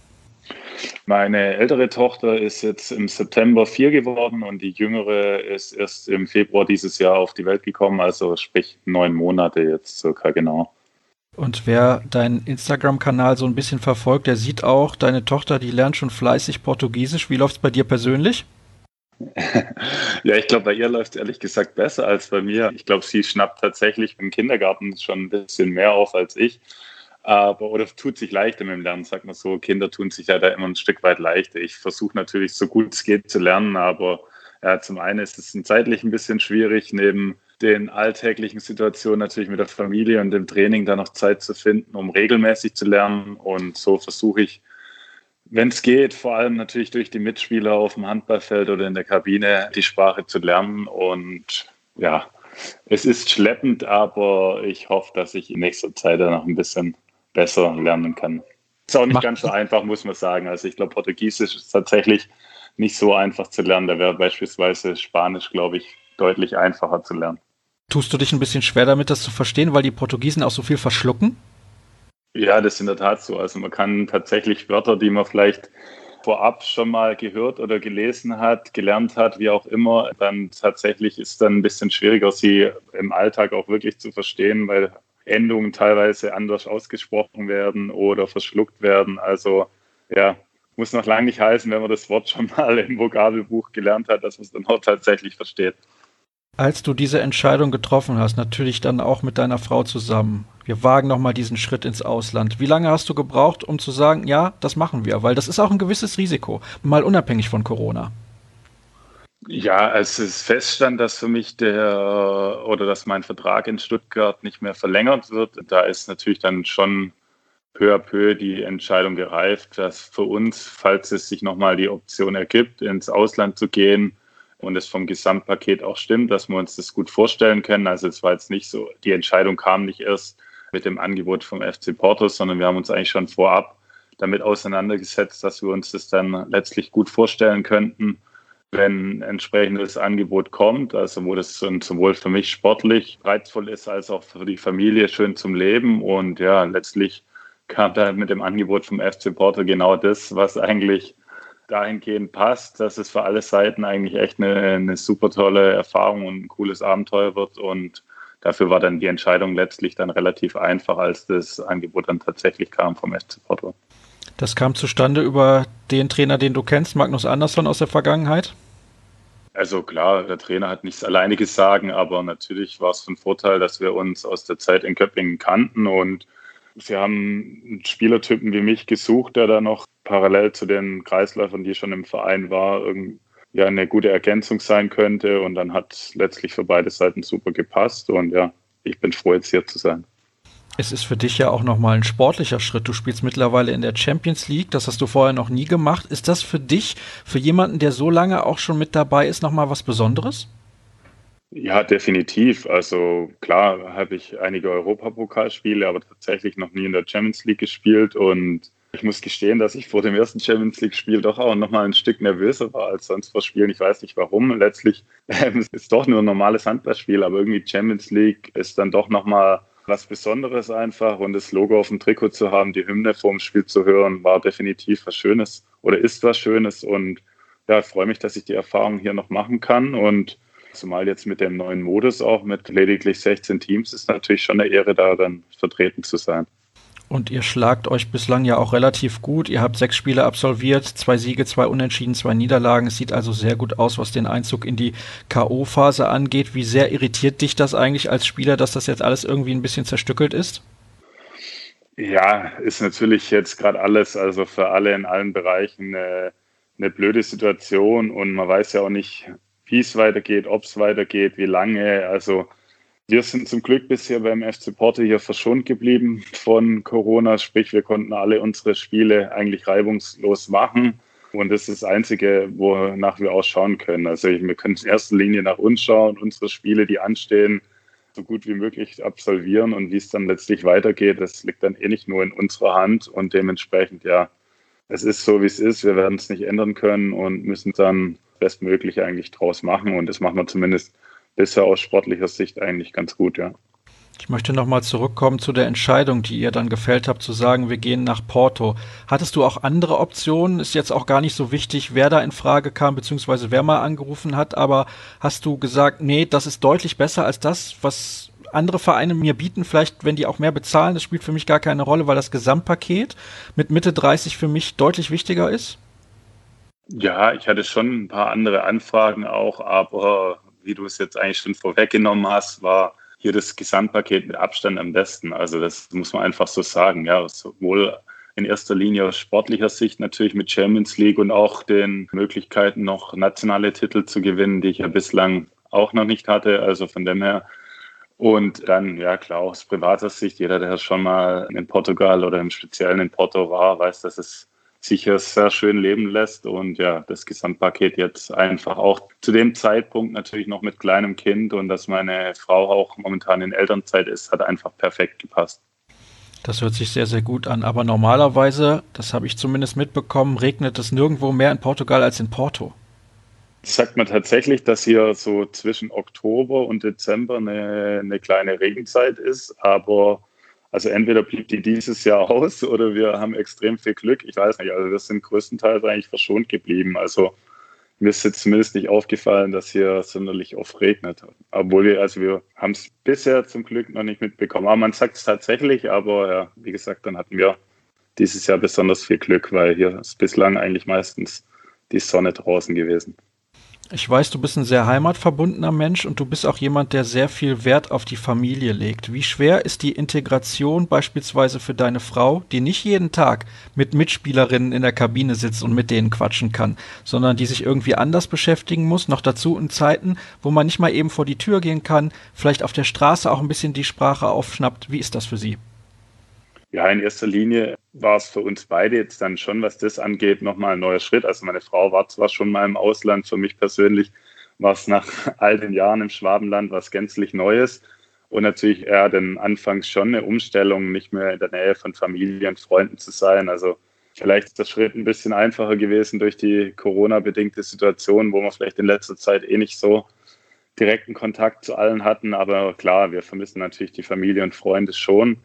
Meine ältere Tochter ist jetzt im September vier geworden und die jüngere ist erst im Februar dieses Jahr auf die Welt gekommen, also sprich neun Monate jetzt circa, genau. Und wer deinen Instagram-Kanal so ein bisschen verfolgt, der sieht auch, deine Tochter, die lernt schon fleißig Portugiesisch. Wie läuft's bei dir persönlich? Ja, ich glaube, bei ihr läuft es ehrlich gesagt besser als bei mir. Ich glaube, sie schnappt tatsächlich im Kindergarten schon ein bisschen mehr auf als ich. Aber, oder tut sich leichter mit dem Lernen, sagt man so. Kinder tun sich ja da immer ein Stück weit leichter. Ich versuche natürlich so gut es geht zu lernen, aber ja, zum einen ist es zeitlich ein bisschen schwierig, neben den alltäglichen Situationen natürlich mit der Familie und dem Training da noch Zeit zu finden, um regelmäßig zu lernen. Und so versuche ich, wenn es geht, vor allem natürlich durch die Mitspieler auf dem Handballfeld oder in der Kabine, die Sprache zu lernen. Und ja, es ist schleppend, aber ich hoffe, dass ich in nächster Zeit da noch ein bisschen besser lernen kann. Ist auch nicht Macht ganz so einfach, muss man sagen. Also ich glaube, Portugiesisch ist tatsächlich nicht so einfach zu lernen. Da wäre beispielsweise Spanisch, glaube ich, deutlich einfacher zu lernen. Tust du dich ein bisschen schwer damit, das zu verstehen, weil die Portugiesen auch so viel verschlucken? Ja, das ist in der Tat so. Also man kann tatsächlich Wörter, die man vielleicht vorab schon mal gehört oder gelesen hat, gelernt hat, wie auch immer, dann tatsächlich ist dann ein bisschen schwieriger, sie im Alltag auch wirklich zu verstehen, weil Endungen teilweise anders ausgesprochen werden oder verschluckt werden. Also ja, muss noch lange nicht heißen, wenn man das Wort schon mal im Vokabelbuch gelernt hat, dass man es dann auch tatsächlich versteht. Als du diese Entscheidung getroffen hast, natürlich dann auch mit deiner Frau zusammen, wir wagen nochmal diesen Schritt ins Ausland. Wie lange hast du gebraucht, um zu sagen, ja, das machen wir? Weil das ist auch ein gewisses Risiko, mal unabhängig von Corona. Ja, als es feststand, dass für mich der oder dass mein Vertrag in Stuttgart nicht mehr verlängert wird, da ist natürlich dann schon peu à peu die Entscheidung gereift, dass für uns, falls es sich nochmal die Option ergibt, ins Ausland zu gehen und es vom Gesamtpaket auch stimmt, dass wir uns das gut vorstellen können. Also es war jetzt nicht so, die Entscheidung kam nicht erst mit dem Angebot vom F C Porto, sondern wir haben uns eigentlich schon vorab damit auseinandergesetzt, dass wir uns das dann letztlich gut vorstellen könnten, wenn ein entsprechendes Angebot kommt, also wo das sowohl für mich sportlich reizvoll ist, als auch für die Familie schön zum Leben. Und ja, letztlich kam da mit dem Angebot vom F C Porto genau das, was eigentlich dahingehend passt, dass es für alle Seiten eigentlich echt eine, eine super tolle Erfahrung und ein cooles Abenteuer wird. Und dafür war dann die Entscheidung letztlich dann relativ einfach, als das Angebot dann tatsächlich kam vom F C Porto. Das kam zustande über den Trainer, den du kennst, Magnus Andersson aus der Vergangenheit? Also klar, der Trainer hat nichts Alleiniges sagen, aber natürlich war es von Vorteil, dass wir uns aus der Zeit in Köppingen kannten und sie haben einen Spielertypen wie mich gesucht, der da noch parallel zu den Kreisläufern, die schon im Verein war, ja eine gute Ergänzung sein könnte und dann hat es letztlich für beide Seiten super gepasst und ja, ich bin froh, jetzt hier zu sein. Es ist für dich ja auch nochmal ein sportlicher Schritt. Du spielst mittlerweile in der Champions League, das hast du vorher noch nie gemacht. Ist das für dich, für jemanden, der so lange auch schon mit dabei ist, nochmal was Besonderes? Ja, definitiv. Also klar habe ich einige Europapokalspiele, aber tatsächlich noch nie in der Champions League gespielt und ich muss gestehen, dass ich vor dem ersten Champions League-Spiel doch auch nochmal ein Stück nervöser war als sonst vor Spielen. Ich weiß nicht warum. Letztlich äh, ist es doch nur ein normales Handballspiel, aber irgendwie Champions League ist dann doch nochmal was Besonderes einfach und das Logo auf dem Trikot zu haben, die Hymne vor dem Spiel zu hören, war definitiv was Schönes oder ist was Schönes und ja, ich freue mich, dass ich die Erfahrung hier noch machen kann und zumal jetzt mit dem neuen Modus auch mit lediglich sechzehn Teams ist natürlich schon eine Ehre, da dann vertreten zu sein. Und ihr schlagt euch bislang ja auch relativ gut. Ihr habt sechs Spiele absolviert, zwei Siege, zwei Unentschieden, zwei Niederlagen. Es sieht also sehr gut aus, was den Einzug in die K O-Phase angeht. Wie sehr irritiert dich das eigentlich als Spieler, dass das jetzt alles irgendwie ein bisschen zerstückelt ist? Ja, ist natürlich jetzt gerade alles, also für alle in allen Bereichen eine, eine blöde Situation und man weiß ja auch nicht, wie es weitergeht, ob es weitergeht, wie lange. Also wir sind zum Glück bisher beim F C Porto hier verschont geblieben von Corona, sprich wir konnten alle unsere Spiele eigentlich reibungslos machen und das ist das Einzige, wonach wir auch schauen können. Also wir können in erster Linie nach uns schauen, unsere Spiele, die anstehen, so gut wie möglich absolvieren und wie es dann letztlich weitergeht, das liegt dann eh nicht nur in unserer Hand und dementsprechend, ja, es ist so, wie es ist, wir werden es nicht ändern können und müssen dann bestmöglich eigentlich draus machen und das machen wir zumindest bisher aus sportlicher Sicht eigentlich ganz gut, ja. Ich möchte nochmal zurückkommen zu der Entscheidung, die ihr dann gefällt habt, zu sagen, wir gehen nach Porto. Hattest du auch andere Optionen? Ist jetzt auch gar nicht so wichtig, wer da in Frage kam, beziehungsweise wer mal angerufen hat, aber hast du gesagt, nee, das ist deutlich besser als das, was andere Vereine mir bieten, vielleicht, wenn die auch mehr bezahlen, das spielt für mich gar keine Rolle, weil das Gesamtpaket mit Mitte dreißig für mich deutlich wichtiger ist? Ja, ich hatte schon ein paar andere Anfragen auch, aber wie du es jetzt eigentlich schon vorweggenommen hast, war hier das Gesamtpaket mit Abstand am besten. Also das muss man einfach so sagen. Ja, sowohl in erster Linie aus sportlicher Sicht natürlich mit Champions League und auch den Möglichkeiten, noch nationale Titel zu gewinnen, die ich ja bislang auch noch nicht hatte. Also von dem her. Und dann, ja klar, aus privater Sicht, jeder, der schon mal in Portugal oder im Speziellen in Porto war, weiß, dass es sicher sehr schön leben lässt und ja, das Gesamtpaket jetzt einfach auch zu dem Zeitpunkt natürlich noch mit kleinem Kind und dass meine Frau auch momentan in Elternzeit ist, hat einfach perfekt gepasst. Das hört sich sehr, sehr gut an, aber normalerweise, das habe ich zumindest mitbekommen, regnet es nirgendwo mehr in Portugal als in Porto. Sagt man tatsächlich, dass hier so zwischen Oktober und Dezember eine, eine kleine Regenzeit ist, aber also entweder blieb die dieses Jahr aus oder wir haben extrem viel Glück. Ich weiß nicht, also wir sind größtenteils eigentlich verschont geblieben. Also mir ist jetzt zumindest nicht aufgefallen, dass hier sonderlich oft regnet. Obwohl wir, also wir haben es bisher zum Glück noch nicht mitbekommen. Aber man sagt es tatsächlich, aber ja, wie gesagt, dann hatten wir dieses Jahr besonders viel Glück, weil hier ist bislang eigentlich meistens die Sonne draußen gewesen. Ich weiß, du bist ein sehr heimatverbundener Mensch und du bist auch jemand, der sehr viel Wert auf die Familie legt. Wie schwer ist die Integration beispielsweise für deine Frau, die nicht jeden Tag mit Mitspielerinnen in der Kabine sitzt und mit denen quatschen kann, sondern die sich irgendwie anders beschäftigen muss, noch dazu in Zeiten, wo man nicht mal eben vor die Tür gehen kann, vielleicht auf der Straße auch ein bisschen die Sprache aufschnappt. Wie ist das für sie? Ja, in erster Linie war es für uns beide jetzt dann schon, was das angeht, nochmal ein neuer Schritt. Also meine Frau war zwar schon mal im Ausland, für mich persönlich war es nach all den Jahren im Schwabenland was gänzlich Neues. Und natürlich eher dann anfangs schon eine Umstellung, nicht mehr in der Nähe von Familie und Freunden zu sein. Also vielleicht ist der Schritt ein bisschen einfacher gewesen durch die Corona-bedingte Situation, wo wir vielleicht in letzter Zeit eh nicht so direkten Kontakt zu allen hatten. Aber klar, wir vermissen natürlich die Familie und Freunde schon.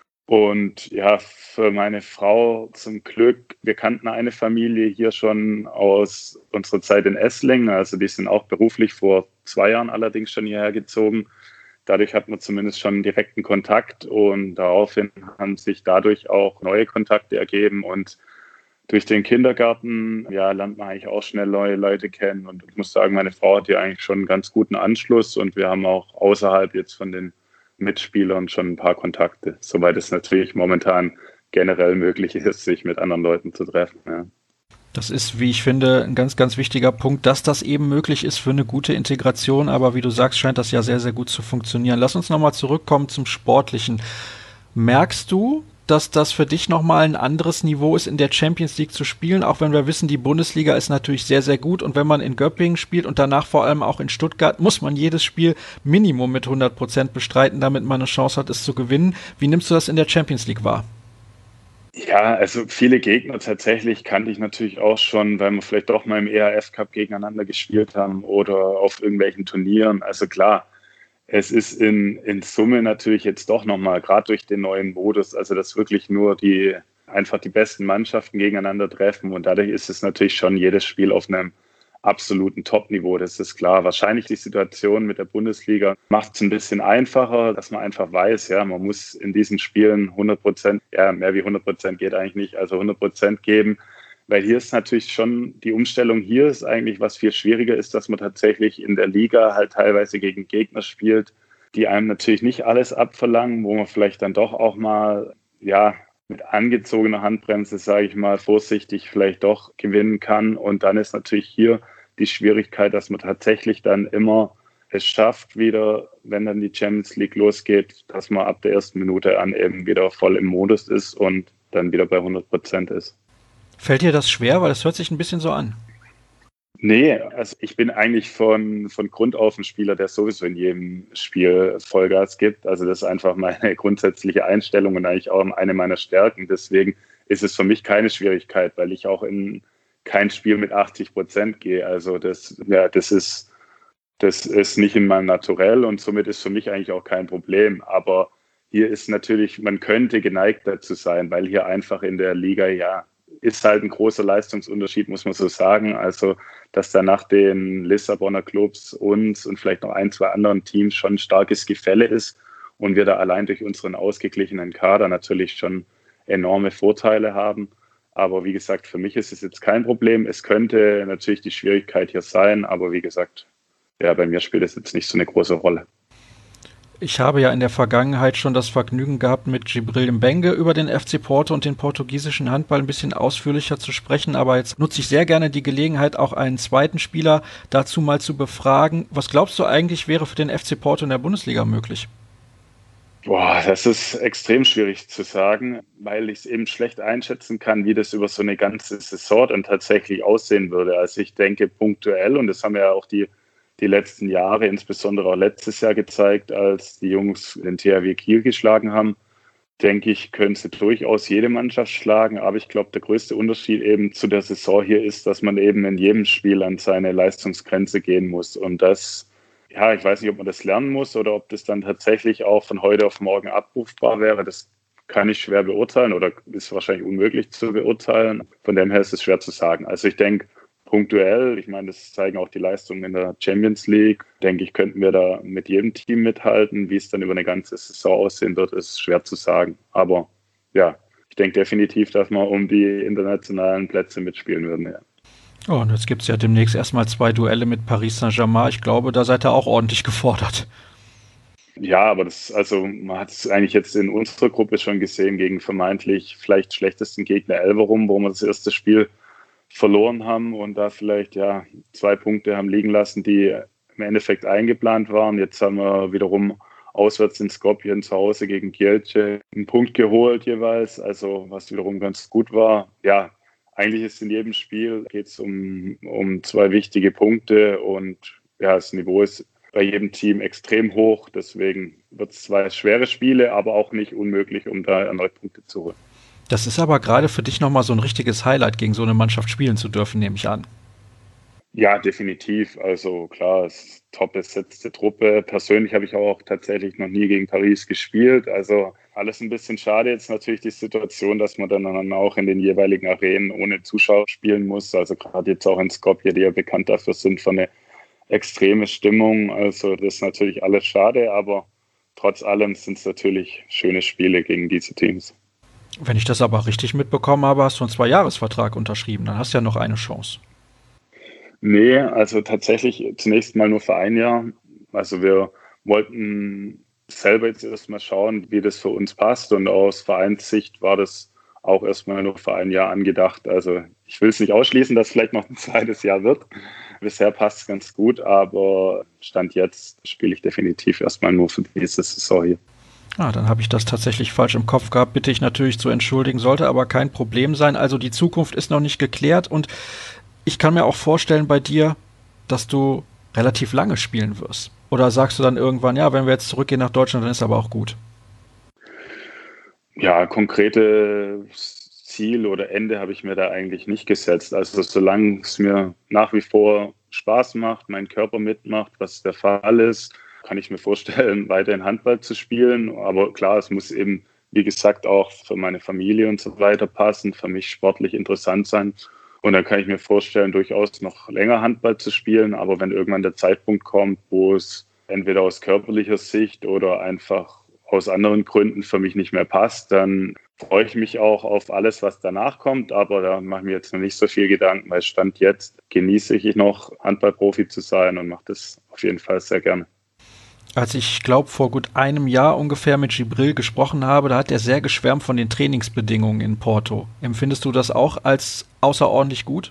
Und ja, für meine Frau zum Glück, wir kannten eine Familie hier schon aus unserer Zeit in Esslingen, also die sind auch beruflich vor zwei Jahren allerdings schon hierher gezogen. Dadurch hat man zumindest schon direkten Kontakt und daraufhin haben sich dadurch auch neue Kontakte ergeben und durch den Kindergarten, ja, lernt man eigentlich auch schnell neue Leute kennen und ich muss sagen, meine Frau hat hier eigentlich schon einen ganz guten Anschluss und wir haben auch außerhalb jetzt von den Mitspielern schon ein paar Kontakte, soweit es natürlich momentan generell möglich ist, sich mit anderen Leuten zu treffen. Ja. Das ist, wie ich finde, ein ganz, ganz wichtiger Punkt, dass das eben möglich ist für eine gute Integration, aber wie du sagst, scheint das ja sehr, sehr gut zu funktionieren. Lass uns nochmal zurückkommen zum Sportlichen. Merkst du, dass das für dich nochmal ein anderes Niveau ist, in der Champions League zu spielen, auch wenn wir wissen, die Bundesliga ist natürlich sehr, sehr gut und wenn man in Göppingen spielt und danach vor allem auch in Stuttgart, muss man jedes Spiel Minimum mit hundert Prozent bestreiten, damit man eine Chance hat, es zu gewinnen. Wie nimmst du das in der Champions League wahr? Ja, also viele Gegner tatsächlich kannte ich natürlich auch schon, weil wir vielleicht doch mal im E R F-Cup gegeneinander gespielt haben oder auf irgendwelchen Turnieren. Also klar, es ist in, in Summe natürlich jetzt doch nochmal, gerade durch den neuen Modus, also dass wirklich nur die einfach die besten Mannschaften gegeneinander treffen und dadurch ist es natürlich schon jedes Spiel auf einem absoluten Top-Niveau, das ist klar. Wahrscheinlich die Situation mit der Bundesliga macht es ein bisschen einfacher, dass man einfach weiß, ja, man muss in diesen Spielen hundert Prozent, ja, mehr wie hundert Prozent geht eigentlich nicht, also hundert Prozent geben, weil hier ist natürlich schon, die Umstellung hier ist eigentlich, was viel schwieriger ist, dass man tatsächlich in der Liga halt teilweise gegen Gegner spielt, die einem natürlich nicht alles abverlangen, wo man vielleicht dann doch auch mal, ja, mit angezogener Handbremse, sage ich mal, vorsichtig vielleicht doch gewinnen kann. Und dann ist natürlich hier die Schwierigkeit, dass man tatsächlich dann immer es schafft, wieder, wenn dann die Champions League losgeht, dass man ab der ersten Minute an eben wieder voll im Modus ist und dann wieder bei hundert Prozent ist. Fällt dir das schwer? Weil das hört sich ein bisschen so an. Nee, also ich bin eigentlich von, von Grund auf ein Spieler, der sowieso in jedem Spiel Vollgas gibt. Also das ist einfach meine grundsätzliche Einstellung und eigentlich auch eine meiner Stärken. Deswegen ist es für mich keine Schwierigkeit, weil ich auch in kein Spiel mit achtzig Prozent gehe. Also das, ja, das ist, das ist nicht in meinem Naturell und somit ist für mich eigentlich auch kein Problem. Aber hier ist natürlich, man könnte geneigt dazu sein, weil hier einfach in der Liga ja ist halt ein großer Leistungsunterschied, muss man so sagen. Also, dass da nach den Lissabonner Clubs uns und vielleicht noch ein, zwei anderen Teams schon ein starkes Gefälle ist und wir da allein durch unseren ausgeglichenen Kader natürlich schon enorme Vorteile haben. Aber wie gesagt, für mich ist es jetzt kein Problem. Es könnte natürlich die Schwierigkeit hier sein, aber wie gesagt, ja, bei mir spielt es jetzt nicht so eine große Rolle. Ich habe ja in der Vergangenheit schon das Vergnügen gehabt, mit Djibril Mbengue über den F C Porto und den portugiesischen Handball ein bisschen ausführlicher zu sprechen. Aber jetzt nutze ich sehr gerne die Gelegenheit, auch einen zweiten Spieler dazu mal zu befragen. Was glaubst du eigentlich, wäre für den F C Porto in der Bundesliga möglich? Boah, das ist extrem schwierig zu sagen, weil ich es eben schlecht einschätzen kann, wie das über so eine ganze Saison dann tatsächlich aussehen würde. Also ich denke punktuell, und das haben ja auch die die letzten Jahre, insbesondere auch letztes Jahr gezeigt, als die Jungs den T H W Kiel geschlagen haben, denke ich, können sie durchaus jede Mannschaft schlagen. Aber ich glaube, der größte Unterschied eben zu der Saison hier ist, dass man eben in jedem Spiel an seine Leistungsgrenze gehen muss. Und das, ja, ich weiß nicht, ob man das lernen muss oder ob das dann tatsächlich auch von heute auf morgen abrufbar wäre. Das kann ich schwer beurteilen oder ist wahrscheinlich unmöglich zu beurteilen. Von dem her ist es schwer zu sagen. Also ich denke, punktuell, ich meine, das zeigen auch die Leistungen in der Champions League, denke ich, könnten wir da mit jedem Team mithalten. Wie es dann über eine ganze Saison aussehen wird, ist schwer zu sagen. Aber ja, ich denke definitiv, dass wir um die internationalen Plätze mitspielen würden. Ja. Oh, und jetzt gibt es ja demnächst erstmal zwei Duelle mit Paris Saint-Germain. Ich glaube, da seid ihr auch ordentlich gefordert. Ja, aber das, also man hat es eigentlich jetzt in unserer Gruppe schon gesehen, gegen vermeintlich vielleicht schlechtesten Gegner Elverum, wo wir das erste Spiel verloren haben und da vielleicht ja zwei Punkte haben liegen lassen, die im Endeffekt eingeplant waren. Jetzt haben wir wiederum auswärts in Skopje zu Hause gegen Kielce einen Punkt geholt jeweils, also was wiederum ganz gut war. Ja, eigentlich ist in jedem Spiel geht es um, um zwei wichtige Punkte und ja, das Niveau ist bei jedem Team extrem hoch, deswegen wird es zwei schwere Spiele, aber auch nicht unmöglich, um da erneut Punkte zu holen. Das ist aber gerade für dich nochmal so ein richtiges Highlight, gegen so eine Mannschaft spielen zu dürfen, nehme ich an. Ja, definitiv. Also klar, es ist top besetzte Truppe. Persönlich habe ich auch tatsächlich noch nie gegen Paris gespielt. Also alles ein bisschen schade jetzt natürlich die Situation, dass man dann auch in den jeweiligen Arenen ohne Zuschauer spielen muss. Also gerade jetzt auch in Skopje, die ja bekannt dafür sind für eine extreme Stimmung. Also das ist natürlich alles schade, aber trotz allem sind es natürlich schöne Spiele gegen diese Teams. Wenn ich das aber richtig mitbekommen habe, hast du einen Zweijahresvertrag unterschrieben. Dann hast du ja noch eine Chance. Nee, also tatsächlich zunächst mal nur für ein Jahr. Also wir wollten selber jetzt erstmal schauen, wie das für uns passt. Und aus Vereinssicht war das auch erstmal nur für ein Jahr angedacht. Also ich will es nicht ausschließen, dass es vielleicht noch ein zweites Jahr wird. Bisher passt es ganz gut, aber Stand jetzt spiele ich definitiv erstmal nur für diese Saison hier. Ah, dann habe ich das tatsächlich falsch im Kopf gehabt. Bitte ich natürlich zu entschuldigen, sollte aber kein Problem sein. Also die Zukunft ist noch nicht geklärt und ich kann mir auch vorstellen bei dir, dass du relativ lange spielen wirst. Oder sagst du dann irgendwann, ja, wenn wir jetzt zurückgehen nach Deutschland, dann ist aber auch gut? Ja, konkrete Ziel oder Ende habe ich mir da eigentlich nicht gesetzt. Also solange es mir nach wie vor Spaß macht, mein Körper mitmacht, was der Fall ist, kann ich mir vorstellen, weiterhin Handball zu spielen. Aber klar, es muss eben, wie gesagt, auch für meine Familie und so weiter passen, für mich sportlich interessant sein. Und dann kann ich mir vorstellen, durchaus noch länger Handball zu spielen. Aber wenn irgendwann der Zeitpunkt kommt, wo es entweder aus körperlicher Sicht oder einfach aus anderen Gründen für mich nicht mehr passt, dann freue ich mich auch auf alles, was danach kommt. Aber da mache ich mir jetzt noch nicht so viel Gedanken, weil Stand jetzt genieße ich noch, Handballprofi zu sein und mache das auf jeden Fall sehr gerne. Als ich glaube, vor gut einem Jahr ungefähr mit Gibril gesprochen habe, da hat er sehr geschwärmt von den Trainingsbedingungen in Porto. Empfindest du das auch als außerordentlich gut?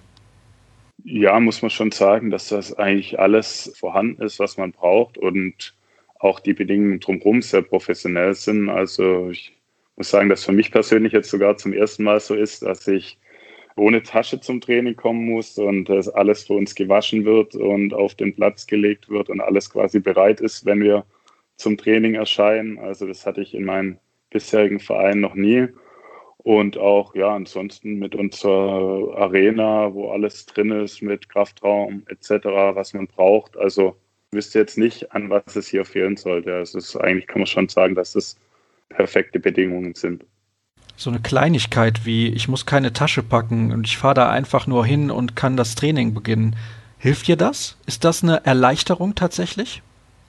Ja, muss man schon sagen, dass das eigentlich alles vorhanden ist, was man braucht und auch die Bedingungen drumherum sehr professionell sind. Also ich muss sagen, dass für mich persönlich jetzt sogar zum ersten Mal so ist, dass ich ohne Tasche zum Training kommen muss und dass alles für uns gewaschen wird und auf den Platz gelegt wird und alles quasi bereit ist, wenn wir zum Training erscheinen. Also das hatte ich in meinem bisherigen Verein noch nie. Und auch, ja, ansonsten mit unserer Arena, wo alles drin ist, mit Kraftraum et cetera, was man braucht. Also ich wüsste jetzt nicht, an was es hier fehlen sollte. Also es ist, eigentlich kann man schon sagen, dass das perfekte Bedingungen sind. So eine Kleinigkeit wie, ich muss keine Tasche packen und ich fahre da einfach nur hin und kann das Training beginnen. Hilft dir das? Ist das eine Erleichterung tatsächlich?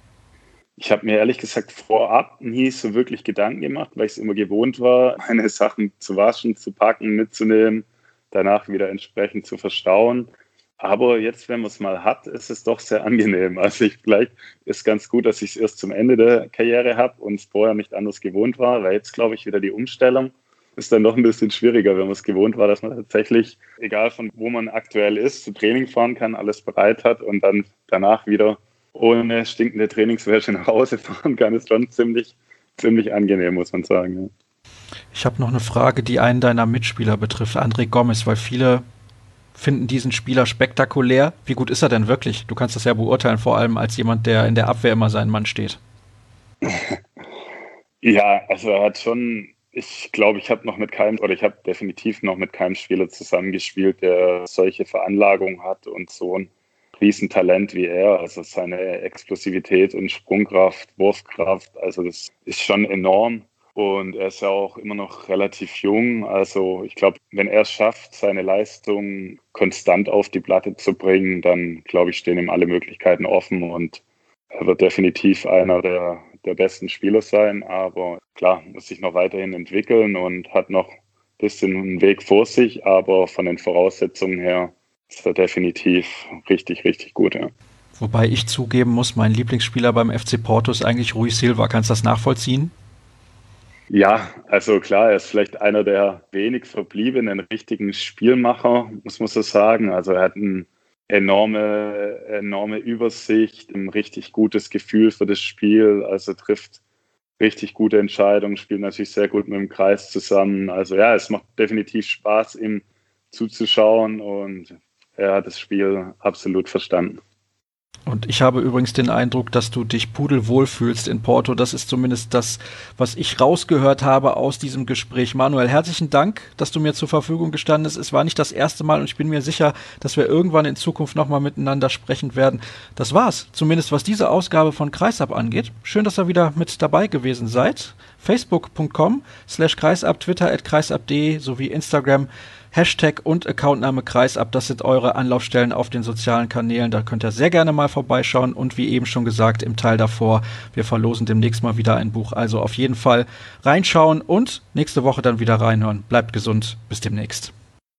Ich habe mir ehrlich gesagt vorab nie so wirklich Gedanken gemacht, weil ich es immer gewohnt war, meine Sachen zu waschen, zu packen, mitzunehmen, danach wieder entsprechend zu verstauen. Aber jetzt, wenn man es mal hat, ist es doch sehr angenehm. Also ich, vielleicht ist ganz gut, dass ich es erst zum Ende der Karriere habe und es vorher nicht anders gewohnt war, weil jetzt, glaube ich, wieder die Umstellung ist dann doch ein bisschen schwieriger, wenn man es gewohnt war, dass man tatsächlich, egal von wo man aktuell ist, zu Training fahren kann, alles bereit hat und dann danach wieder ohne stinkende Trainingswäsche nach Hause fahren kann, ist schon ziemlich, ziemlich angenehm, muss man sagen. Ja. Ich habe noch eine Frage, die einen deiner Mitspieler betrifft, André Gomes, weil viele finden diesen Spieler spektakulär. Wie gut ist er denn wirklich? Du kannst das ja beurteilen, vor allem als jemand, der in der Abwehr immer seinen Mann steht. Ja, also er hat schon, ich glaube, ich habe noch mit keinem, oder ich habe definitiv noch mit keinem Spieler zusammengespielt, der solche Veranlagungen hat und so ein Riesentalent wie er. Also seine Explosivität und Sprungkraft, Wurfkraft, also das ist schon enorm. Und er ist ja auch immer noch relativ jung. Also ich glaube, wenn er es schafft, seine Leistung konstant auf die Platte zu bringen, dann glaube ich, stehen ihm alle Möglichkeiten offen und er wird definitiv einer der, der besten Spieler sein. Aber klar, muss sich noch weiterhin entwickeln und hat noch ein bisschen einen Weg vor sich. Aber von den Voraussetzungen her ist er definitiv richtig, richtig gut. Ja. Wobei ich zugeben muss, mein Lieblingsspieler beim F C Porto ist eigentlich Rui Silva. Kannst du das nachvollziehen? Ja, also klar, er ist vielleicht einer der wenig verbliebenen richtigen Spielmacher, muss man so sagen. Also er hat eine enorme, enorme Übersicht, ein richtig gutes Gefühl für das Spiel. Also trifft richtig gute Entscheidungen, spielt natürlich sehr gut mit dem Kreis zusammen. Also ja, es macht definitiv Spaß, ihm zuzuschauen und er hat das Spiel absolut verstanden. Und ich habe übrigens den Eindruck, dass du dich pudelwohl fühlst in Porto. Das ist zumindest das, was ich rausgehört habe aus diesem Gespräch. Manuel, herzlichen Dank, dass du mir zur Verfügung gestanden bist. Es war nicht das erste Mal und ich bin mir sicher, dass wir irgendwann in Zukunft nochmal miteinander sprechen werden. Das war's, zumindest was diese Ausgabe von Kreisab angeht. Schön, dass ihr wieder mit dabei gewesen seid. facebook punkt com slash kreisab, Twitter at kreisab punkt de sowie Instagram. Hashtag und Accountname Kreisab, das sind eure Anlaufstellen auf den sozialen Kanälen. Da könnt ihr sehr gerne mal vorbeischauen und wie eben schon gesagt, im Teil davor, wir verlosen demnächst mal wieder ein Buch. Also auf jeden Fall reinschauen und nächste Woche dann wieder reinhören. Bleibt gesund, bis demnächst.